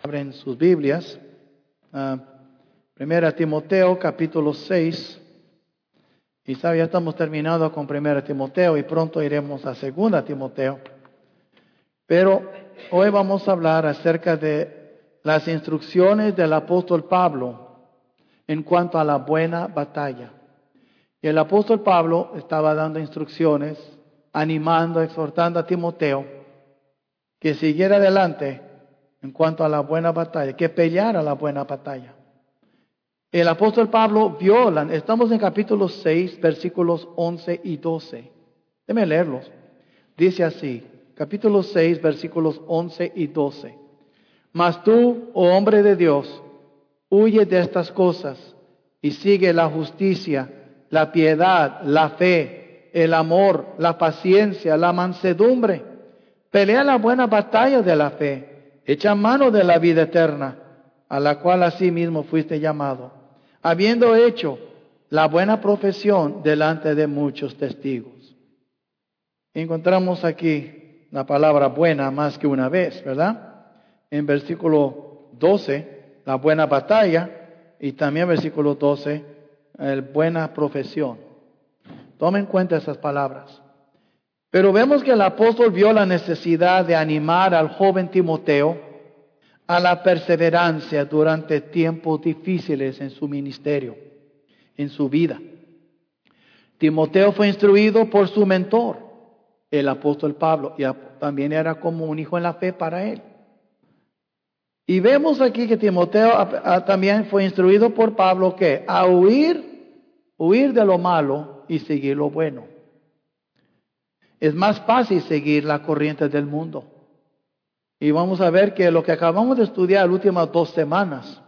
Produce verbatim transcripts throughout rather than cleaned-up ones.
Abren sus Biblias. Uh, Primera Timoteo, capítulo seis. Y sabe, ya estamos terminando con Primera Timoteo y pronto iremos a Segunda Timoteo. Pero hoy vamos a hablar acerca de las instrucciones del apóstol Pablo en cuanto a la buena batalla. Y el apóstol Pablo estaba dando instrucciones, animando, exhortando a Timoteo que siguiera adelante en cuanto a la buena batalla, que peleara la buena batalla. El apóstol Pablo vio, estamos en capítulo seis, versículos once y doce. Déjenme leerlos. Dice así, capítulo seis, versículos once y doce. Mas tú, oh hombre de Dios, huye de estas cosas y sigue la justicia, la piedad, la fe, el amor, la paciencia, la mansedumbre. Pelea la buena batalla de la fe. Echa mano de la vida eterna, a la cual asimismo fuiste llamado, habiendo hecho la buena profesión delante de muchos testigos. Encontramos aquí la palabra buena más que una vez, ¿verdad? En versículo doce, la buena batalla, y también versículo doce, la buena profesión. Tomen en cuenta esas palabras. Pero vemos que el apóstol vio la necesidad de animar al joven Timoteo a la perseverancia durante tiempos difíciles en su ministerio, en su vida. Timoteo fue instruido por su mentor, el apóstol Pablo, y también era como un hijo en la fe para él. Y vemos aquí que Timoteo también fue instruido por Pablo que a huir, huir de lo malo y seguir lo bueno. Es más fácil seguir la corriente del mundo. Y vamos a ver que lo que acabamos de estudiar las últimas dos semanas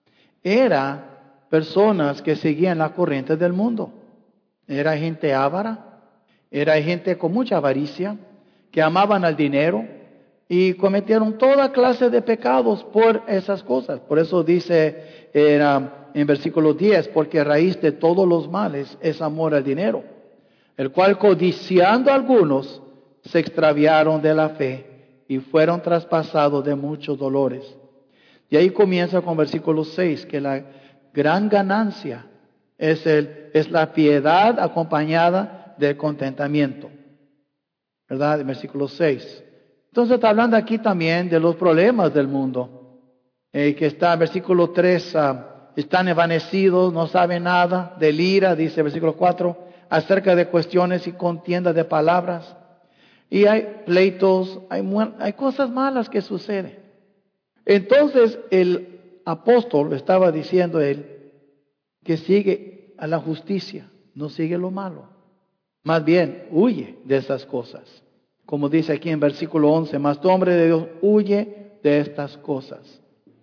era personas que seguían la corriente del mundo. Era gente avara, era gente con mucha avaricia, que amaban al dinero y cometieron toda clase de pecados por esas cosas. Por eso dice era, en versículo diez, porque raíz de todos los males es amor al dinero, el cual codiciando algunos se extraviaron de la fe y fueron traspasados de muchos dolores. Y ahí comienza con versículo seis, que la gran ganancia es, el, es la piedad acompañada del contentamiento. ¿Verdad? En versículo seis. Entonces está hablando aquí también de los problemas del mundo. Eh, que está en versículo tres, uh, están envanecidos, no saben nada, del ira, dice versículo cuatro, acerca de cuestiones y contiendas de palabras. Y hay pleitos, hay, hay cosas malas que suceden. Entonces el apóstol estaba diciendo él que sigue a la justicia, no sigue lo malo. Más bien huye de esas cosas. Como dice aquí en versículo once, mas tú hombre de Dios huye de estas cosas.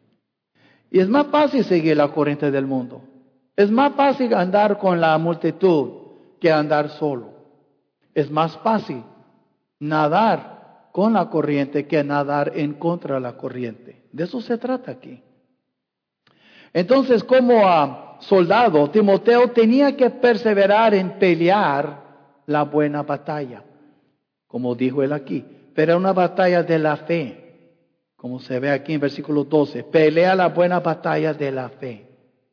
Y es más fácil seguir la corriente del mundo. Es más fácil andar con la multitud que andar solo. Es más fácil nadar con la corriente que nadar en contra de la corriente. De eso se trata aquí. Entonces, como uh, soldado, Timoteo tenía que perseverar en pelear la buena batalla, como dijo él aquí. Pero era una batalla de la fe, como se ve aquí en versículo doce. Pelea la buena batalla de la fe.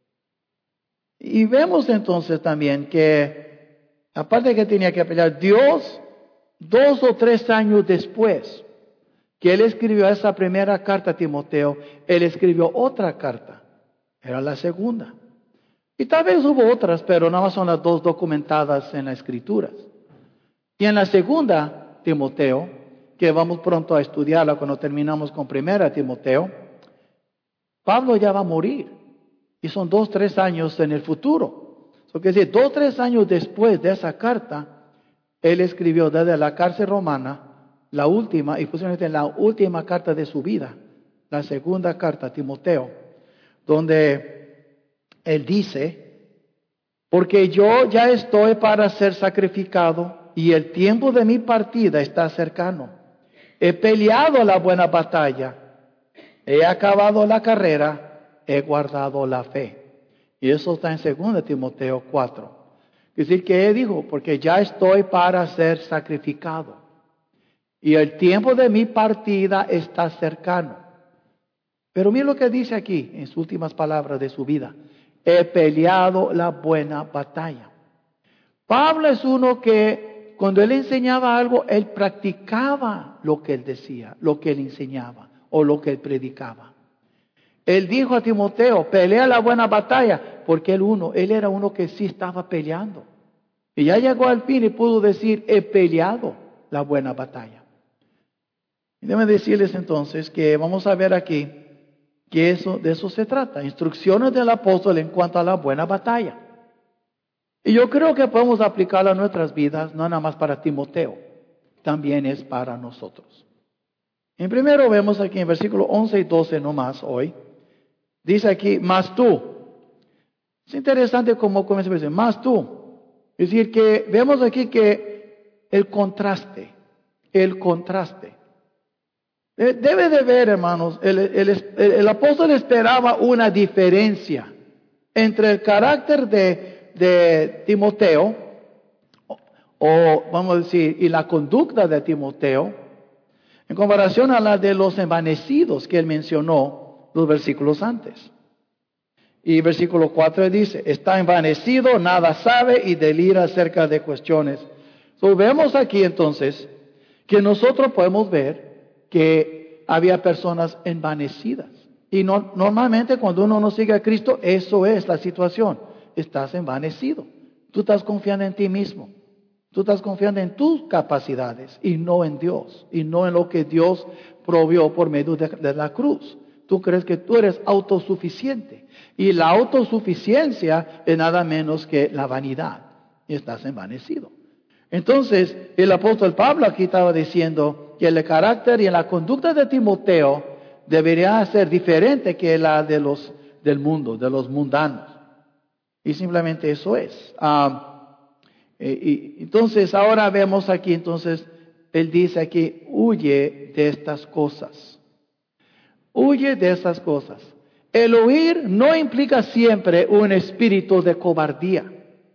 Y vemos entonces también que, aparte de que tenía que pelear, Dios, dos o tres años después que él escribió esa primera carta a Timoteo, él escribió otra carta. Era la segunda. Y tal vez hubo otras, pero nada más son las dos documentadas en las Escrituras. Y en la segunda, Timoteo, que vamos pronto a estudiarla cuando terminamos con primera Timoteo, Pablo ya va a morir. Y son dos, tres años en el futuro. Eso quiere decir, dos, tres años después de esa carta, él escribió desde la cárcel romana, la última, y posiblemente la última carta de su vida, la segunda carta a Timoteo, donde él dice, porque yo ya estoy para ser sacrificado y el tiempo de mi partida está cercano. He peleado la buena batalla, he acabado la carrera, he guardado la fe. Y eso está en segunda Timoteo cuatro. Es decir, que él dijo, porque ya estoy para ser sacrificado y el tiempo de mi partida está cercano. Pero mira lo que dice aquí en sus últimas palabras de su vida. He peleado la buena batalla. Pablo es uno que cuando él enseñaba algo, él practicaba lo que él decía, lo que él enseñaba o lo que él predicaba. Él dijo a Timoteo, pelea la buena batalla, porque él uno, él era uno que sí estaba peleando. Y ya llegó al fin y pudo decir, he peleado la buena batalla. Y déjenme decirles entonces que vamos a ver aquí que eso, de eso se trata. Instrucciones del apóstol en cuanto a la buena batalla. Y yo creo que podemos aplicarla a nuestras vidas, no nada más para Timoteo, también es para nosotros. En primero vemos aquí en versículos once y doce nomás hoy. Dice aquí, más tú. Es interesante cómo comienza a decir, más tú. Es decir, que vemos aquí que el contraste, el contraste. Debe de ver, hermanos, el, el, el, el apóstol esperaba una diferencia entre el carácter de, de Timoteo, o, o vamos a decir, y la conducta de Timoteo, en comparación a la de los envanecidos que él mencionó los versículos antes. Y versículo cuatro dice, está envanecido, nada sabe y delira acerca de cuestiones. So, vemos aquí entonces que nosotros podemos ver que había personas envanecidas. Y no, normalmente cuando uno no sigue a Cristo, eso es la situación. Estás envanecido. Tú estás confiando en ti mismo. Tú estás confiando en tus capacidades y no en Dios. Y no en lo que Dios provió por medio de, de la cruz. Tú crees que tú eres autosuficiente. Y la autosuficiencia es nada menos que la vanidad. Y estás envanecido. Entonces, el apóstol Pablo aquí estaba diciendo que el carácter y la conducta de Timoteo debería ser diferente que la de los del mundo, de los mundanos. Y simplemente eso es. Ah, y, y, entonces, ahora vemos aquí, entonces, él dice aquí, huye de estas cosas. Huye de estas cosas. El huir no implica siempre un espíritu de cobardía.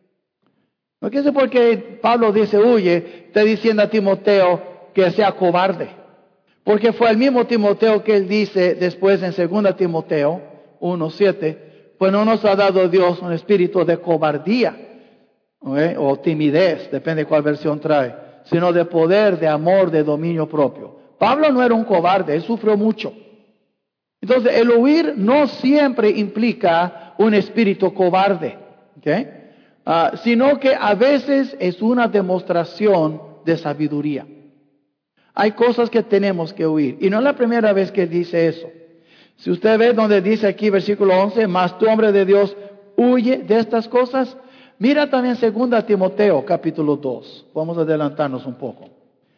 No sé por qué Pablo dice huye, está diciendo a Timoteo que sea cobarde. Porque fue el mismo Timoteo que él dice después en segunda Timoteo uno siete, pues no nos ha dado Dios un espíritu de cobardía, ¿okay? O timidez, depende de cuál versión trae, sino de poder, de amor, de dominio propio. Pablo no era un cobarde, él sufrió mucho. Entonces el huir no siempre implica un espíritu cobarde, ¿okay? Uh, sino que a veces es una demostración de sabiduría. Hay cosas que tenemos que huir. Y no es la primera vez que dice eso. Si usted ve donde dice aquí versículo once, más tú hombre de Dios, huye de estas cosas. Mira también segunda Timoteo capítulo dos. Vamos a adelantarnos un poco.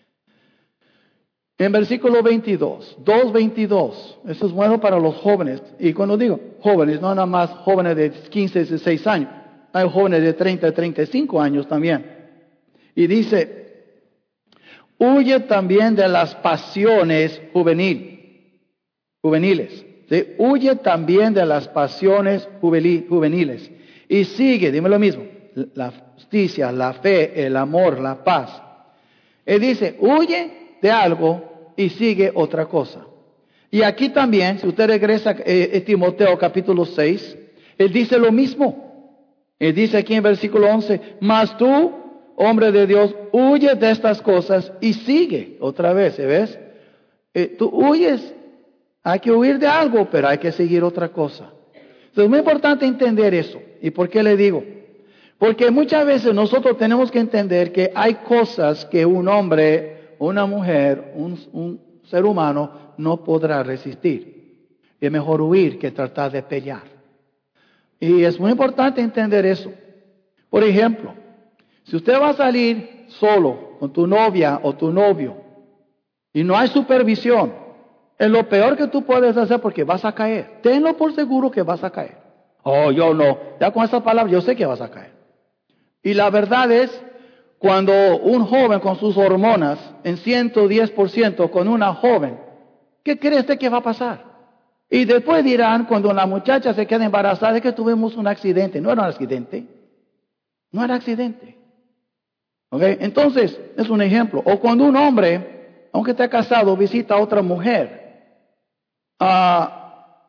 En versículo veintidós, dos veintidós. Eso es bueno para los jóvenes. Y cuando digo jóvenes, no nada más jóvenes de quince, dieciséis años. Hay jóvenes de treinta, treinta y cinco años también. Y dice, huye también de las pasiones juvenil, juveniles. ¿Sí? Huye también de las pasiones juvenil, juveniles. Y sigue, dime lo mismo, la justicia, la fe, el amor, la paz. Él dice, huye de algo y sigue otra cosa. Y aquí también, si usted regresa a eh, Timoteo capítulo seis, él dice lo mismo. Y dice aquí en versículo once, mas tú, hombre de Dios, huye de estas cosas y sigue. Otra vez, ¿ves? Eh, tú huyes, hay que huir de algo, pero hay que seguir otra cosa. Entonces es muy importante entender eso. ¿Y por qué le digo? Porque muchas veces nosotros tenemos que entender que hay cosas que un hombre, una mujer, un, un ser humano no podrá resistir. Y es mejor huir que tratar de pelear. Y es muy importante entender eso. Por ejemplo, si usted va a salir solo con tu novia o tu novio y no hay supervisión, es lo peor que tú puedes hacer porque vas a caer. Tenlo por seguro que vas a caer. Oh, yo no. Ya con esa palabra yo sé que vas a caer. Y la verdad es, cuando un joven con sus hormonas en ciento diez por ciento con una joven, ¿qué cree usted que va a pasar? Y después dirán, cuando la muchacha se queda embarazada, es que tuvimos un accidente. No era un accidente. No era accidente. ¿Ok? Entonces, es un ejemplo. O cuando un hombre, aunque esté casado, visita a otra mujer. Uh,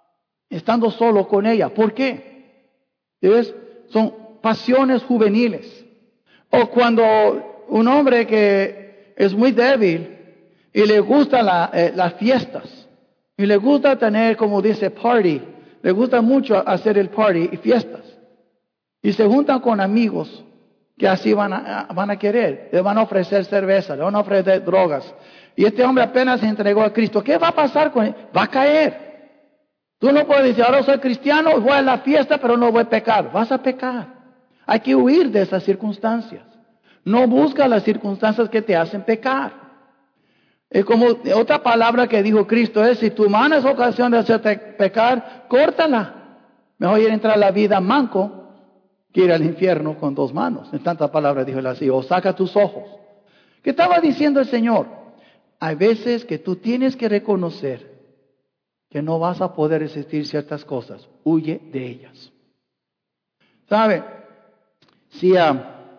estando solo con ella. ¿Por qué? ¿Ves? Son pasiones juveniles. O cuando un hombre que es muy débil y le gustan la, eh, las fiestas, y le gusta tener, como dice, party, le gusta mucho hacer el party y fiestas, y se juntan con amigos que así van a, van a querer, le van a ofrecer cerveza, le van a ofrecer drogas, y este hombre apenas se entregó a Cristo. ¿Qué va a pasar con él? Va a caer. Tú no puedes decir, ahora soy cristiano, voy a la fiesta, pero no voy a pecar. Vas a pecar. Hay que huir de esas circunstancias. No busca las circunstancias que te hacen pecar. Es como otra palabra que dijo Cristo es, si tu mano es ocasión de hacerte pecar, córtala. Mejor ir a entrar a la vida manco que ir al infierno con dos manos. En tantas palabras dijo él así, o saca tus ojos. ¿Qué estaba diciendo el Señor? Hay veces que tú tienes que reconocer que no vas a poder resistir ciertas cosas. Huye de ellas. ¿Sabe? Si, uh,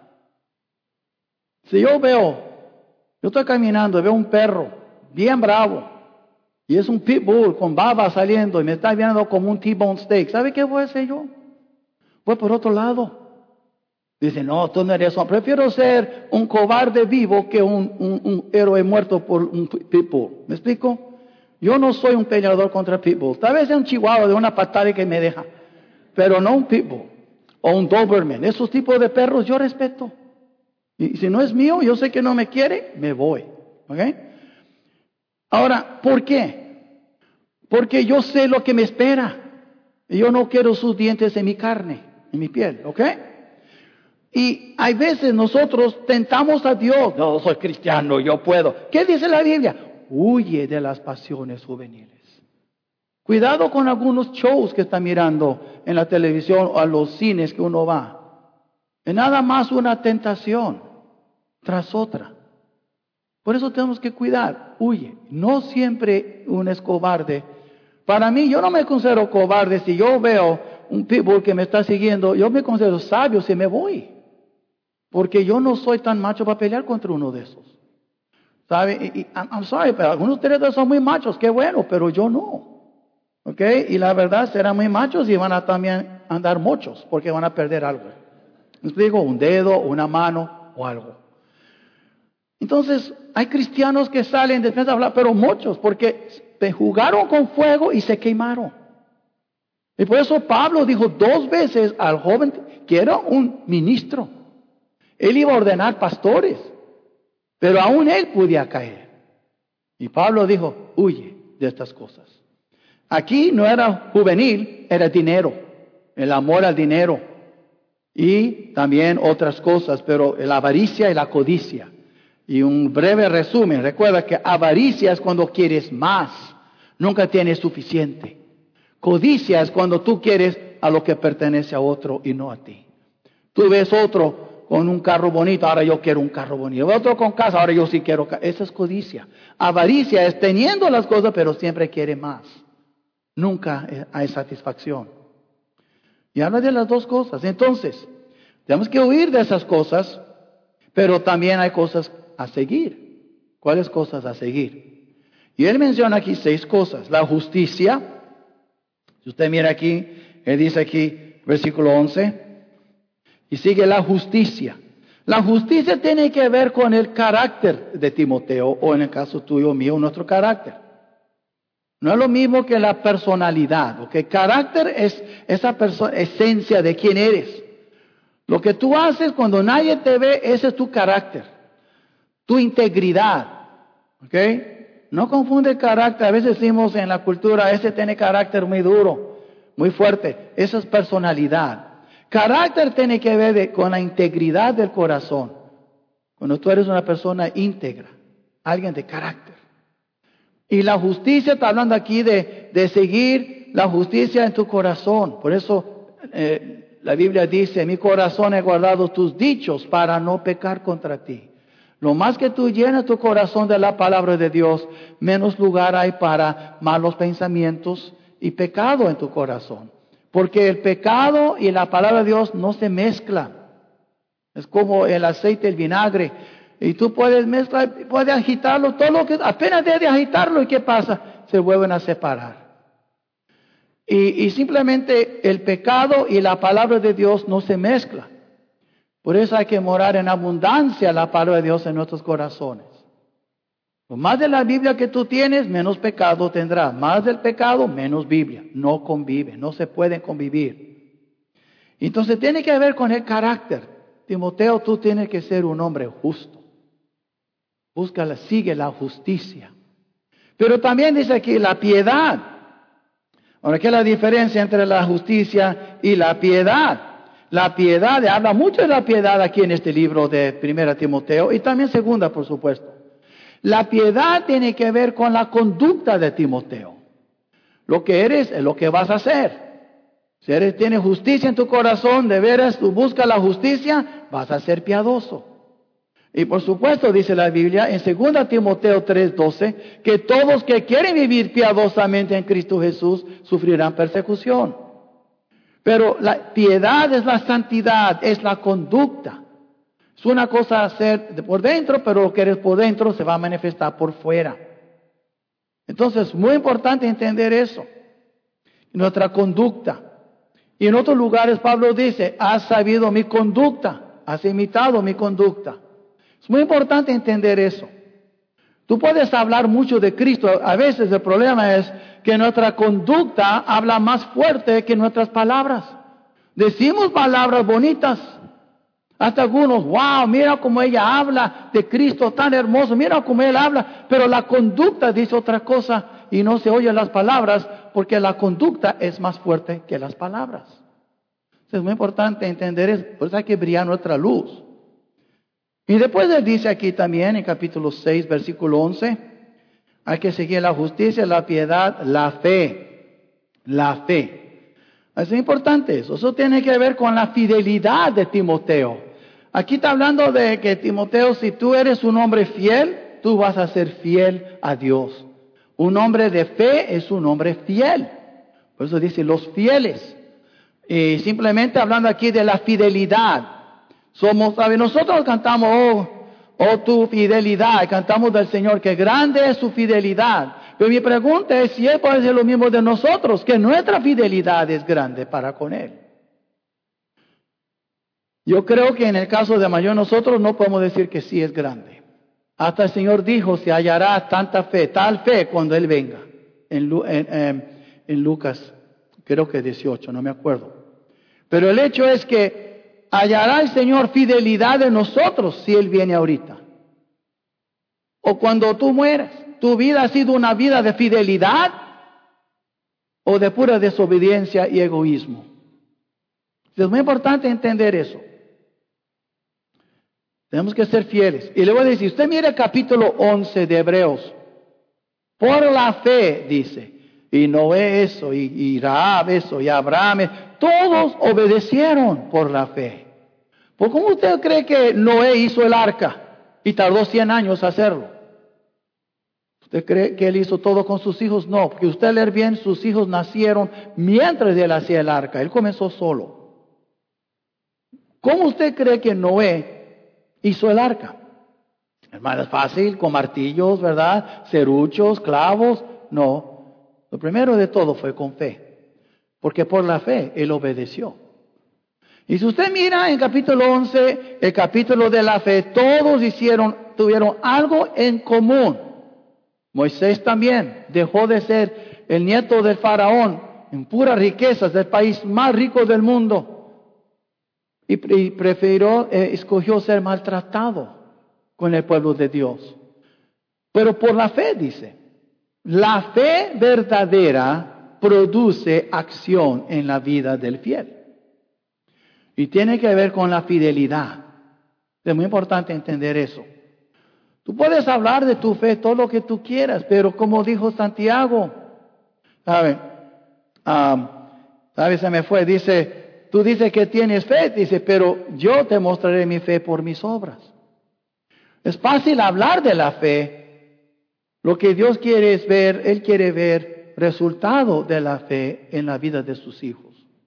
si yo veo, yo estoy caminando y veo un perro bien bravo y es un pitbull con baba saliendo y me está viendo como un T-bone steak, ¿sabe qué voy a hacer yo? Voy por otro lado. Dice, no, tú no eres hombre. Prefiero ser un cobarde vivo que un, un, un héroe muerto por un pitbull. ¿Me explico? Yo no soy un peleador contra pitbull. Tal vez sea un chihuahua de una patada que me deja, pero no un pitbull o un doberman. Esos tipos de perros yo respeto. Y si no es mío, yo sé que no me quiere, me voy. ¿Ok? Ahora, ¿por qué? Porque yo sé lo que me espera. Y yo no quiero sus dientes en mi carne, en mi piel. ¿Ok? Y hay veces nosotros tentamos a Dios. No, soy cristiano, yo puedo. ¿Qué dice la Biblia? Huye de las pasiones juveniles. Cuidado con algunos shows que está mirando en la televisión o a los cines que uno va. Es nada más una tentación tras otra. Por eso tenemos que cuidar. Huye. No siempre uno es cobarde. Para mí, yo no me considero cobarde. Si yo veo un pitbull que me está siguiendo, yo me considero sabio si me voy. Porque yo no soy tan macho para pelear contra uno de esos. ¿Sabe? Y, y, I'm sorry, pero algunos de ustedes son muy machos, qué bueno, pero yo no. ¿Ok? Y la verdad serán muy machos y van a también andar muchos, porque van a perder algo. ¿Me explico? Un dedo, una mano o algo. Entonces, hay cristianos que salen de defensa de hablar, pero muchos, porque te jugaron con fuego y se quemaron. Y por eso Pablo dijo dos veces al joven que era un ministro. Él iba a ordenar pastores, pero aún él podía caer. Y Pablo dijo, huye de estas cosas. Aquí no era juvenil, era dinero, el amor al dinero. Y también otras cosas, pero la avaricia y la codicia. Y un breve resumen, recuerda que avaricia es cuando quieres más, nunca tienes suficiente. Codicia es cuando tú quieres a lo que pertenece a otro y no a ti. Tú ves otro con un carro bonito, ahora yo quiero un carro bonito. Otro con casa, ahora yo sí quiero casa. Esa es codicia. Avaricia es teniendo las cosas, pero siempre quiere más. Nunca hay satisfacción. Y habla de las dos cosas. Entonces, tenemos que huir de esas cosas, pero también hay cosas a seguir. ¿Cuáles cosas a seguir? Y él menciona aquí seis cosas. La justicia. Si usted mira aquí, él dice aquí, versículo once. Y sigue la justicia. La justicia tiene que ver con el carácter de Timoteo, o en el caso tuyo, mío, nuestro carácter. No es lo mismo que la personalidad, ¿ok? Carácter es esa esencia de quién eres. Lo que tú haces cuando nadie te ve, ese es tu carácter. Tu integridad, ¿ok? No confunde carácter. A veces decimos en la cultura, ese tiene carácter muy duro, muy fuerte. Esa es personalidad. Carácter tiene que ver de, con la integridad del corazón. Cuando tú eres una persona íntegra, alguien de carácter. Y la justicia, está hablando aquí de, de seguir la justicia en tu corazón. Por eso eh, la Biblia dice, en mi corazón he guardado tus dichos para no pecar contra ti. Lo más que tú llenas tu corazón de la palabra de Dios, menos lugar hay para malos pensamientos y pecado en tu corazón. Porque el pecado y la palabra de Dios no se mezclan. Es como el aceite, el vinagre. Y tú puedes mezclar, puedes agitarlo, todo lo que, apenas debes agitarlo, ¿y qué pasa? Se vuelven a separar. Y, y simplemente el pecado y la palabra de Dios no se mezclan. Por eso hay que morar en abundancia la palabra de Dios en nuestros corazones. Lo más de la Biblia que tú tienes, menos pecado tendrás. Más del pecado, menos Biblia. No convive, no se pueden convivir. Entonces tiene que ver con el carácter. Timoteo, tú tienes que ser un hombre justo. Búscala, sigue la justicia. Pero también dice aquí la piedad. Ahora, ¿qué es la diferencia entre la justicia y la piedad? La piedad, habla mucho de la piedad aquí en este libro de Primera Timoteo y también Segunda, por supuesto. La piedad tiene que ver con la conducta de Timoteo. Lo que eres es lo que vas a hacer. Si eres, tienes justicia en tu corazón, de veras tú buscas la justicia, vas a ser piadoso. Y por supuesto, dice la Biblia en Segunda Timoteo tres doce, que todos que quieren vivir piadosamente en Cristo Jesús sufrirán persecución. Pero la piedad es la santidad, es la conducta. Es una cosa hacer por dentro, pero lo que eres por dentro se va a manifestar por fuera. Entonces, es muy importante entender eso. Nuestra conducta. Y en otros lugares Pablo dice, has sabido mi conducta, has imitado mi conducta. Es muy importante entender eso. Tú puedes hablar mucho de Cristo. A veces el problema es que nuestra conducta habla más fuerte que nuestras palabras. Decimos palabras bonitas. Hasta algunos, wow, mira cómo ella habla de Cristo tan hermoso, mira cómo él habla, pero la conducta dice otra cosa y no se oyen las palabras porque la conducta es más fuerte que las palabras. Entonces, es muy importante entender eso, por eso hay que brillar nuestra luz. Y después él dice aquí también en capítulo seis, versículo once, hay que seguir la justicia, la piedad, la fe, la fe. Es importante eso, eso tiene que ver con la fidelidad de Timoteo. Aquí está hablando de que Timoteo, si tú eres un hombre fiel, tú vas a ser fiel a Dios. Un hombre de fe es un hombre fiel. Por eso dice los fieles. Y simplemente hablando aquí de la fidelidad. Somos, ¿sabes? Nosotros cantamos, oh, oh tu fidelidad, cantamos del Señor, que grande es su fidelidad. Pero mi pregunta es si Él puede hacer lo mismo de nosotros, que nuestra fidelidad es grande para con Él. Yo creo que en el caso de mayor nosotros no podemos decir que sí es grande. Hasta el Señor dijo, se hallará tanta fe, tal fe cuando Él venga. En, en, en, en Lucas, creo que dieciocho, no me acuerdo. Pero el hecho es que hallará el Señor fidelidad en nosotros si Él viene ahorita. O cuando tú mueres, ¿tu vida ha sido una vida de fidelidad o de pura desobediencia y egoísmo? Es muy importante entender eso. Tenemos que ser fieles. Y le voy a decir, usted mire el capítulo once de Hebreos. Por la fe, dice, y Noé eso, y, y Rahab eso, y Abraham, todos obedecieron por la fe. ¿Por cómo usted cree que Noé hizo el arca y tardó cien años hacerlo? ¿Usted cree que él hizo todo con sus hijos? No, porque usted leer bien, sus hijos nacieron mientras él hacía el arca. Él comenzó solo. ¿Cómo usted cree que Noé hizo el arca? Hermano, es fácil, con martillos, ¿verdad? Serruchos, clavos. No. Lo primero de todo fue con fe. Porque por la fe él obedeció. Y si usted mira en capítulo once, el capítulo de la fe, todos hicieron, tuvieron algo en común. Moisés también dejó de ser el nieto del faraón en puras riquezas del país más rico del mundo. Y prefirió, eh, escogió ser maltratado con el pueblo de Dios. Pero por la fe, dice, la fe verdadera produce acción en la vida del fiel. Y tiene que ver con la fidelidad. Es muy importante entender eso. Tú puedes hablar de tu fe todo lo que tú quieras, pero como dijo Santiago, ¿sabe? Um, ¿sabe? Se me fue, dice, tú dices que tienes fe, dice, pero yo te mostraré mi fe por mis obras. Es fácil hablar de la fe. Lo que Dios quiere es ver, Él quiere ver resultado de la fe en la vida de sus hijos.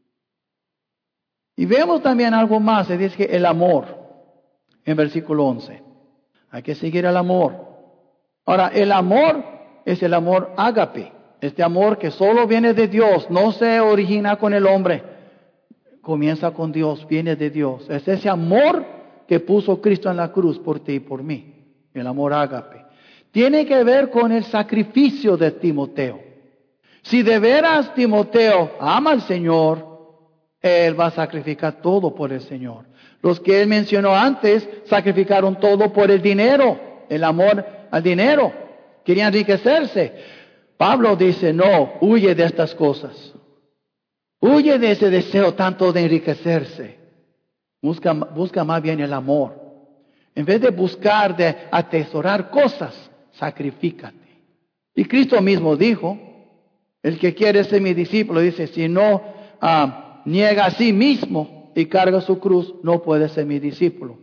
Y vemos también algo más, se dice que el amor, en versículo once. Hay que seguir el amor. Ahora, el amor es el amor ágape, Este amor que solo viene de Dios, no se origina con el hombre. Comienza con Dios, viene de Dios. Es ese amor que puso Cristo en la cruz por ti y por mí. El amor ágape. Tiene que ver con el sacrificio de Timoteo. Si de veras Timoteo ama al Señor, él va a sacrificar todo por el Señor. Los que él mencionó antes sacrificaron todo por el dinero, el amor al dinero. Querían enriquecerse. Pablo dice, no, huye de estas cosas. Huye de ese deseo tanto de enriquecerse. Busca, busca más bien el amor. En vez de buscar, de atesorar cosas, sacrifícate. Y Cristo mismo dijo, el que quiere ser mi discípulo, dice, si no uh, niega a sí mismo y carga su cruz, no puede ser mi discípulo.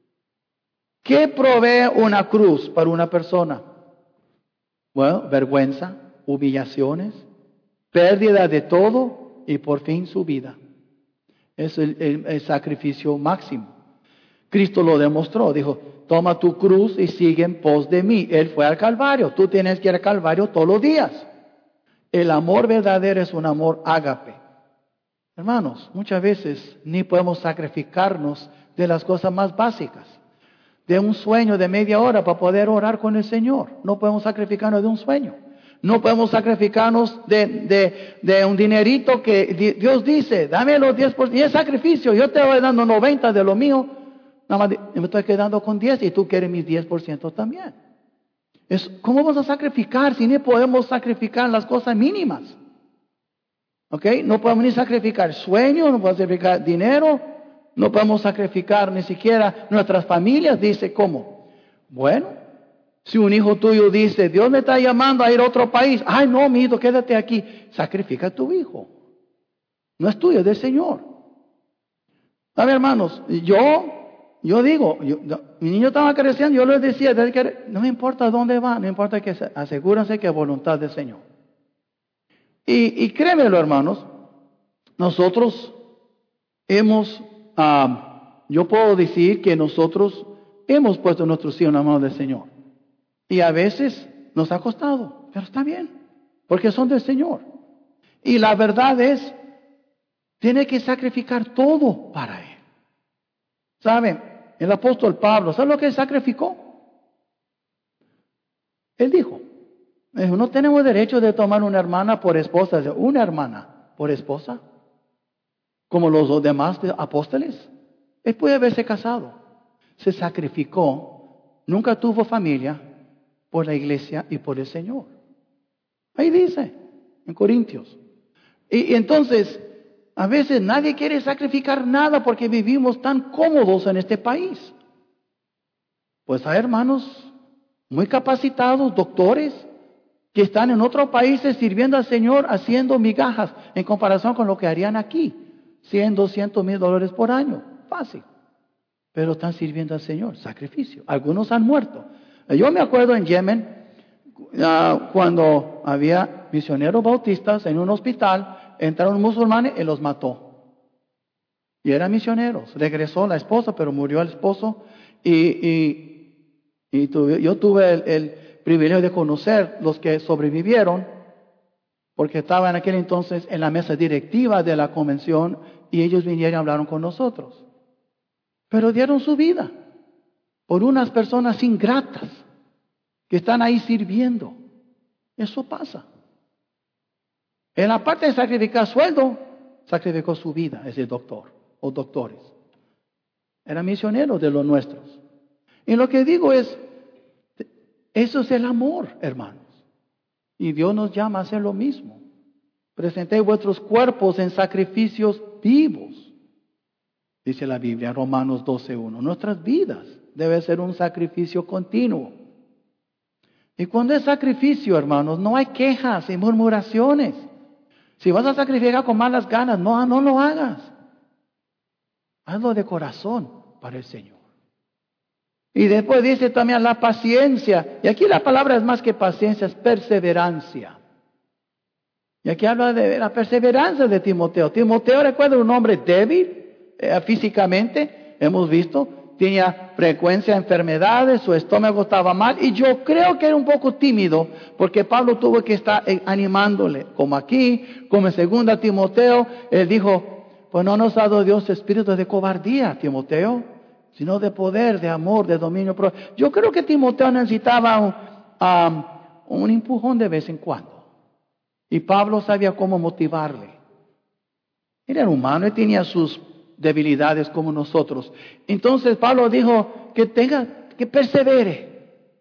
¿Qué provee una cruz para una persona? Bueno, vergüenza, humillaciones, pérdida de todo y por fin su vida. Es el, el, el sacrificio máximo. Cristo lo demostró, dijo, toma tu cruz y sigue en pos de mí. Él fue al Calvario, tú tienes que ir al Calvario todos los días. El amor verdadero es un amor ágape. Hermanos, muchas veces ni podemos sacrificarnos de las cosas más básicas. De un sueño de media hora para poder orar con el Señor. No podemos sacrificarnos de un sueño. No podemos sacrificarnos de, de, de un dinerito que Dios dice, dame los diez por ciento. Y es sacrificio, yo te voy dando noventa de lo mío. Nada más me estoy quedando con diez y tú quieres mis diez por ciento también. Es, ¿cómo vamos a sacrificar si ni podemos sacrificar las cosas mínimas? ¿Ok? No podemos ni sacrificar sueños, no podemos sacrificar dinero, no podemos sacrificar ni siquiera nuestras familias. Dice, ¿cómo? Bueno, si un hijo tuyo dice, Dios me está llamando a ir a otro país. Ay, no, mi hijo, quédate aquí. Sacrifica a tu hijo. No es tuyo, es del Señor. A ver, hermanos, yo... Yo digo, yo, yo, mi niño estaba creciendo, yo les decía, no me importa dónde va, no importa que se, asegúrense que es voluntad del Señor. Y, y créemelo, hermanos, nosotros hemos, uh, yo puedo decir que nosotros hemos puesto nuestros hijos en las manos del Señor. Y a veces nos ha costado, pero está bien, porque son del Señor. Y la verdad es, tiene que sacrificar todo para Él. ¿Saben? El apóstol Pablo, ¿sabe lo que él sacrificó? Él dijo, no tenemos derecho de tomar una hermana por esposa, una hermana por esposa, como los demás apóstoles. Él puede haberse casado, se sacrificó, nunca tuvo familia por la iglesia y por el Señor. Ahí dice, en Corintios. Y, y entonces... A veces nadie quiere sacrificar nada porque vivimos tan cómodos en este país. Pues hay hermanos muy capacitados, doctores, que están en otros países sirviendo al Señor haciendo migajas en comparación con lo que harían aquí. cien, doscientos mil dólares por año. Fácil. Pero están sirviendo al Señor. Sacrificio. Algunos han muerto. Yo me acuerdo en Yemen, uh, cuando había misioneros bautistas en un hospital. Entraron musulmanes y los mató. Y eran misioneros. Regresó la esposa, pero murió el esposo. Y, y, y tuve, yo tuve el, el privilegio de conocer los que sobrevivieron, porque estaba en aquel entonces en la mesa directiva de la convención y ellos vinieron y hablaron con nosotros. Pero dieron su vida por unas personas ingratas que están ahí sirviendo. Eso pasa. En la parte de sacrificar sueldo, sacrificó su vida, ese doctor o doctores. Eran misioneros de los nuestros. Y lo que digo es, eso es el amor, hermanos. Y Dios nos llama a hacer lo mismo. Presentéis vuestros cuerpos en sacrificios vivos. Dice la Biblia, Romanos doce uno. Nuestras vidas deben ser un sacrificio continuo. Y cuando es sacrificio, hermanos, no hay quejas y murmuraciones. Si vas a sacrificar con malas ganas, no, no lo hagas. Hazlo de corazón para el Señor. Y después dice también la paciencia. Y aquí la palabra es más que paciencia, es perseverancia. Y aquí habla de la perseverancia de Timoteo. Timoteo, recuerda, un hombre débil eh, físicamente, hemos visto. tenía frecuencia de enfermedades, su estómago estaba mal, y yo creo que era un poco tímido, porque Pablo tuvo que estar animándole, como aquí, como en segunda Timoteo, él dijo, pues no nos ha dado Dios espíritu de cobardía, Timoteo, sino de poder, de amor, de dominio propio. Yo creo que Timoteo necesitaba un, um, un empujón de vez en cuando, y Pablo sabía cómo motivarle. Él era humano, él tenía sus debilidades como nosotros. Entonces Pablo dijo que tenga, que persevere.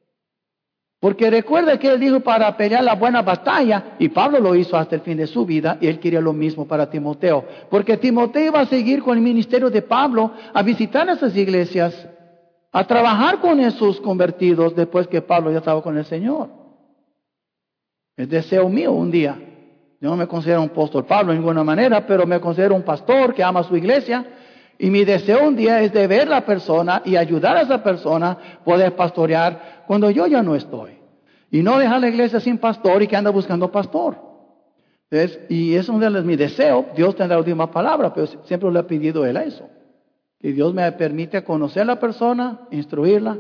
Porque recuerda que él dijo para pelear la buena batalla, y Pablo lo hizo hasta el fin de su vida, y él quería lo mismo para Timoteo. Porque Timoteo iba a seguir con el ministerio de Pablo, a visitar esas iglesias, a trabajar con esos convertidos después que Pablo ya estaba con el Señor. Es deseo mío un día. Yo no me considero un apóstol Pablo de ninguna manera, pero me considero un pastor que ama a su iglesia. Y mi deseo un día es de ver a la persona y ayudar a esa persona a poder pastorear cuando yo ya no estoy. Y no dejar la iglesia sin pastor y que anda buscando pastor. ¿Ves? Y eso es mi deseo. Dios tendrá la última palabra, pero siempre le he pedido a él eso. Que Dios me permite conocer a la persona, instruirla,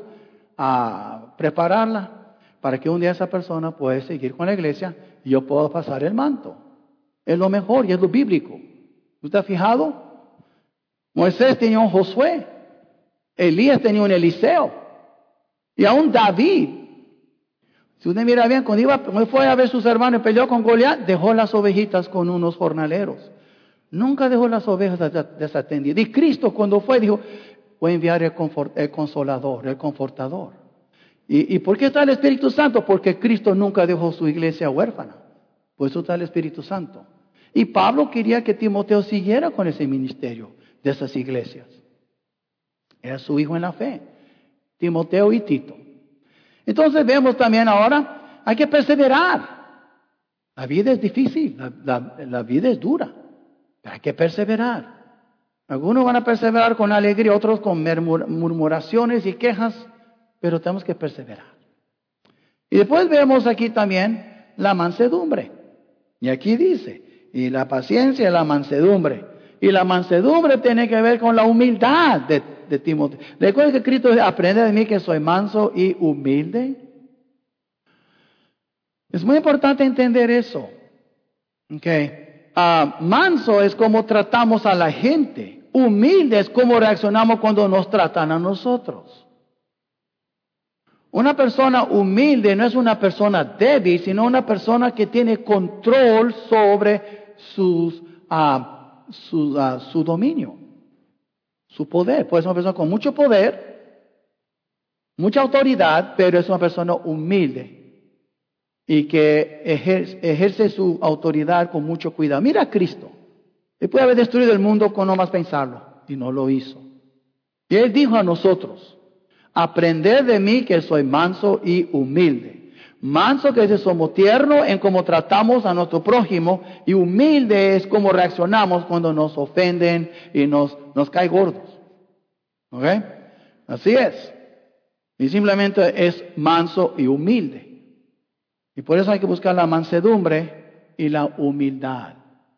a prepararla, para que un día esa persona pueda seguir con la iglesia y yo puedo pasar el manto. Es lo mejor y es lo bíblico. ¿Usted ha fijado? Moisés tenía un Josué, Elías tenía un Eliseo, y aún David. Si usted mira bien, cuando iba, cuando fue a ver a sus hermanos y peleó con Goliat, dejó las ovejitas con unos jornaleros. Nunca dejó las ovejas desatendidas. Y Cristo cuando fue dijo, voy a enviar el, confort, el consolador, el confortador. ¿Y, ¿Y por qué está el Espíritu Santo? Porque Cristo nunca dejó su iglesia huérfana. Por eso está el Espíritu Santo. Y Pablo quería que Timoteo siguiera con ese ministerio de esas iglesias. Era su hijo en la fe, Timoteo y Tito. Entonces vemos también ahora, hay que perseverar. La vida es difícil, la, la, la vida es dura, pero hay que perseverar. Algunos van a perseverar con alegría, otros con murmuraciones y quejas, pero tenemos que perseverar. Y después vemos aquí también la mansedumbre. Y aquí dice, y la paciencia y la mansedumbre. Y la mansedumbre tiene que ver con la humildad de, de Timoteo. Recuerda que Cristo dice, aprende de mí que soy manso y humilde. Es muy importante entender eso. Okay. Uh, manso es como tratamos a la gente. Humilde es como reaccionamos cuando nos tratan a nosotros. Una persona humilde no es una persona débil, sino una persona que tiene control sobre sus... Uh, Su, uh, su dominio, su poder. Puede ser una persona con mucho poder, mucha autoridad, pero es una persona humilde y que ejerce, ejerce su autoridad con mucho cuidado. Mira a Cristo. Él puede haber destruido el mundo con no más pensarlo y no lo hizo. Y Él dijo a nosotros, aprended de mí que soy manso y humilde. Manso que es somos tiernos en cómo tratamos a nuestro prójimo, y humilde es cómo reaccionamos cuando nos ofenden y nos, nos cae gordos. ¿Ok? Así es. Y simplemente es manso y humilde. Y por eso hay que buscar la mansedumbre y la humildad.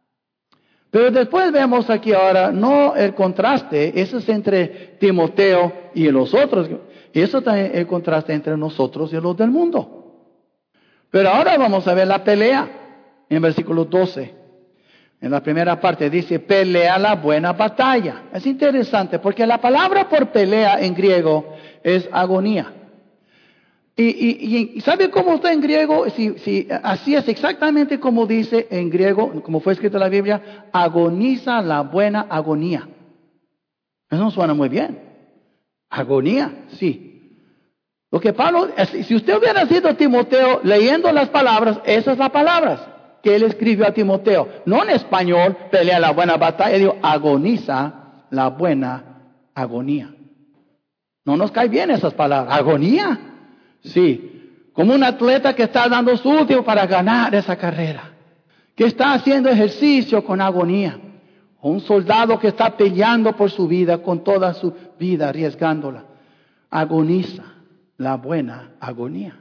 Pero después vemos aquí ahora, no el contraste, eso es entre Timoteo y los otros. Y eso también es el contraste entre nosotros y los del mundo. Pero ahora vamos a ver la pelea en versículo doce. En la primera parte dice, pelea la buena batalla. Es interesante porque la palabra por pelea en griego es agonía. Y, y, y ¿sabe cómo está en griego? Si, si, así es exactamente como dice en griego, como fue escrito en la Biblia, agoniza la buena agonía. Eso no suena muy bien. Agonía, sí. Lo que Pablo, si usted hubiera sido Timoteo leyendo las palabras, esas las palabras que él escribió a Timoteo. No en español, pelea la buena batalla, digo, agoniza la buena agonía. No nos cae bien esas palabras. ¿Agonía? Sí. Como un atleta que está dando su último para ganar esa carrera. Que está haciendo ejercicio con agonía. O un soldado que está peleando por su vida con toda su vida, arriesgándola. Agoniza la buena agonía.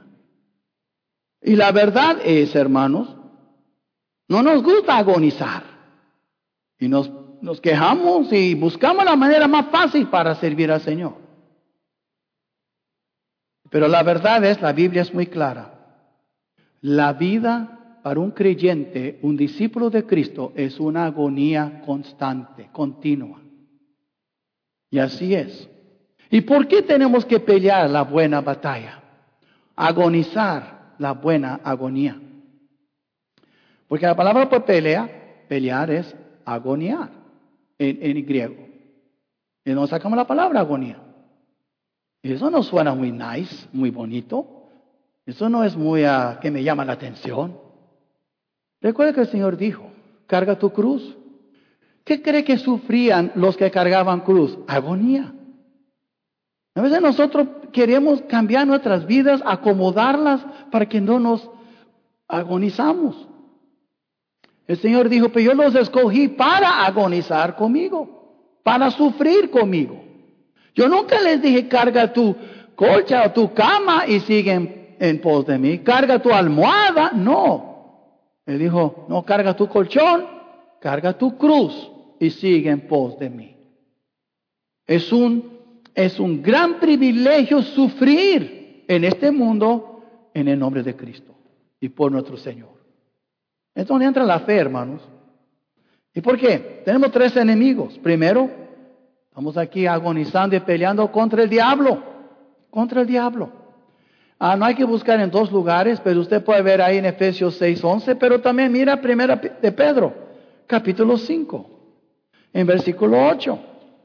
Y la verdad es, hermanos, no nos gusta agonizar. Y nos, nos quejamos y buscamos la manera más fácil para servir al Señor. Pero la verdad es, la Biblia es muy clara. La vida para un creyente, un discípulo de Cristo, es una agonía constante, continua. Y así es. ¿Y por qué tenemos que pelear la buena batalla? Agonizar la buena agonía. Porque la palabra por pelea, pelear es agoniar en, en griego. Y nos sacamos la palabra agonía. Y eso no suena muy nice, muy bonito. Eso no es muy uh, que me llama la atención. Recuerda que el Señor dijo, carga tu cruz. ¿Qué cree que sufrían los que cargaban cruz? Agonía. A veces nosotros queremos cambiar nuestras vidas, acomodarlas para que no nos agonizamos. El Señor dijo, pero yo los escogí para agonizar conmigo, para sufrir conmigo. Yo nunca les dije, carga tu colcha o tu cama y siguen en pos de mí. Carga tu almohada. No. Él dijo, no, carga tu colchón, carga tu cruz y sigue en pos de mí. Es un, es un gran privilegio sufrir en este mundo en el nombre de Cristo y por nuestro Señor. Es donde entra la fe, hermanos. ¿Y por qué? Tenemos tres enemigos. Primero, estamos aquí agonizando y peleando contra el diablo. Contra el diablo. Ah, no hay que buscar en dos lugares, pero usted puede ver ahí en Efesios seis once, pero también mira Primera de Pedro, capítulo cinco, en versículo ocho.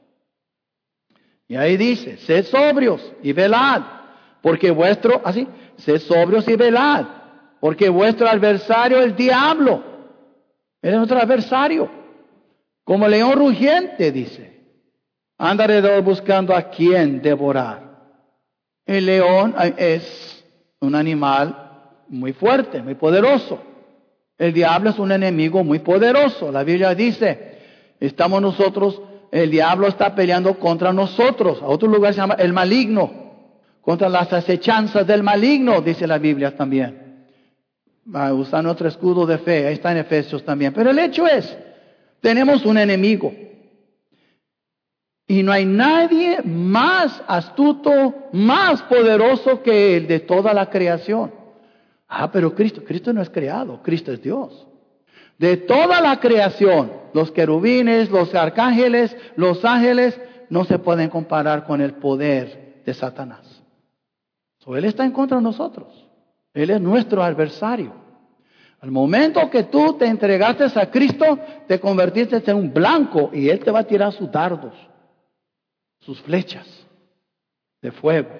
Y ahí dice, sed sobrios y velad, porque vuestro, así, sed sobrios y velad, porque vuestro adversario el diablo. Él es nuestro adversario. Como león rugiente, dice. Anda alrededor buscando a quien devorar. El león es un animal muy fuerte, muy poderoso. El diablo es un enemigo muy poderoso. La Biblia dice, estamos nosotros, el diablo está peleando contra nosotros. A otro lugar se llama el maligno. Contra las acechanzas del maligno, dice la Biblia también. Va a usar nuestro escudo de fe. Ahí está en Efesios también. Pero el hecho es, tenemos un enemigo. Y no hay nadie más astuto, más poderoso que el de toda la creación. Ah, pero Cristo, Cristo no es creado, Cristo es Dios. De toda la creación, los querubines, los arcángeles, los ángeles, no se pueden comparar con el poder de Satanás. So, él está en contra de nosotros. Él es nuestro adversario. Al momento que tú te entregaste a Cristo, te convertiste en un blanco y Él te va a tirar sus dardos, sus flechas de fuego.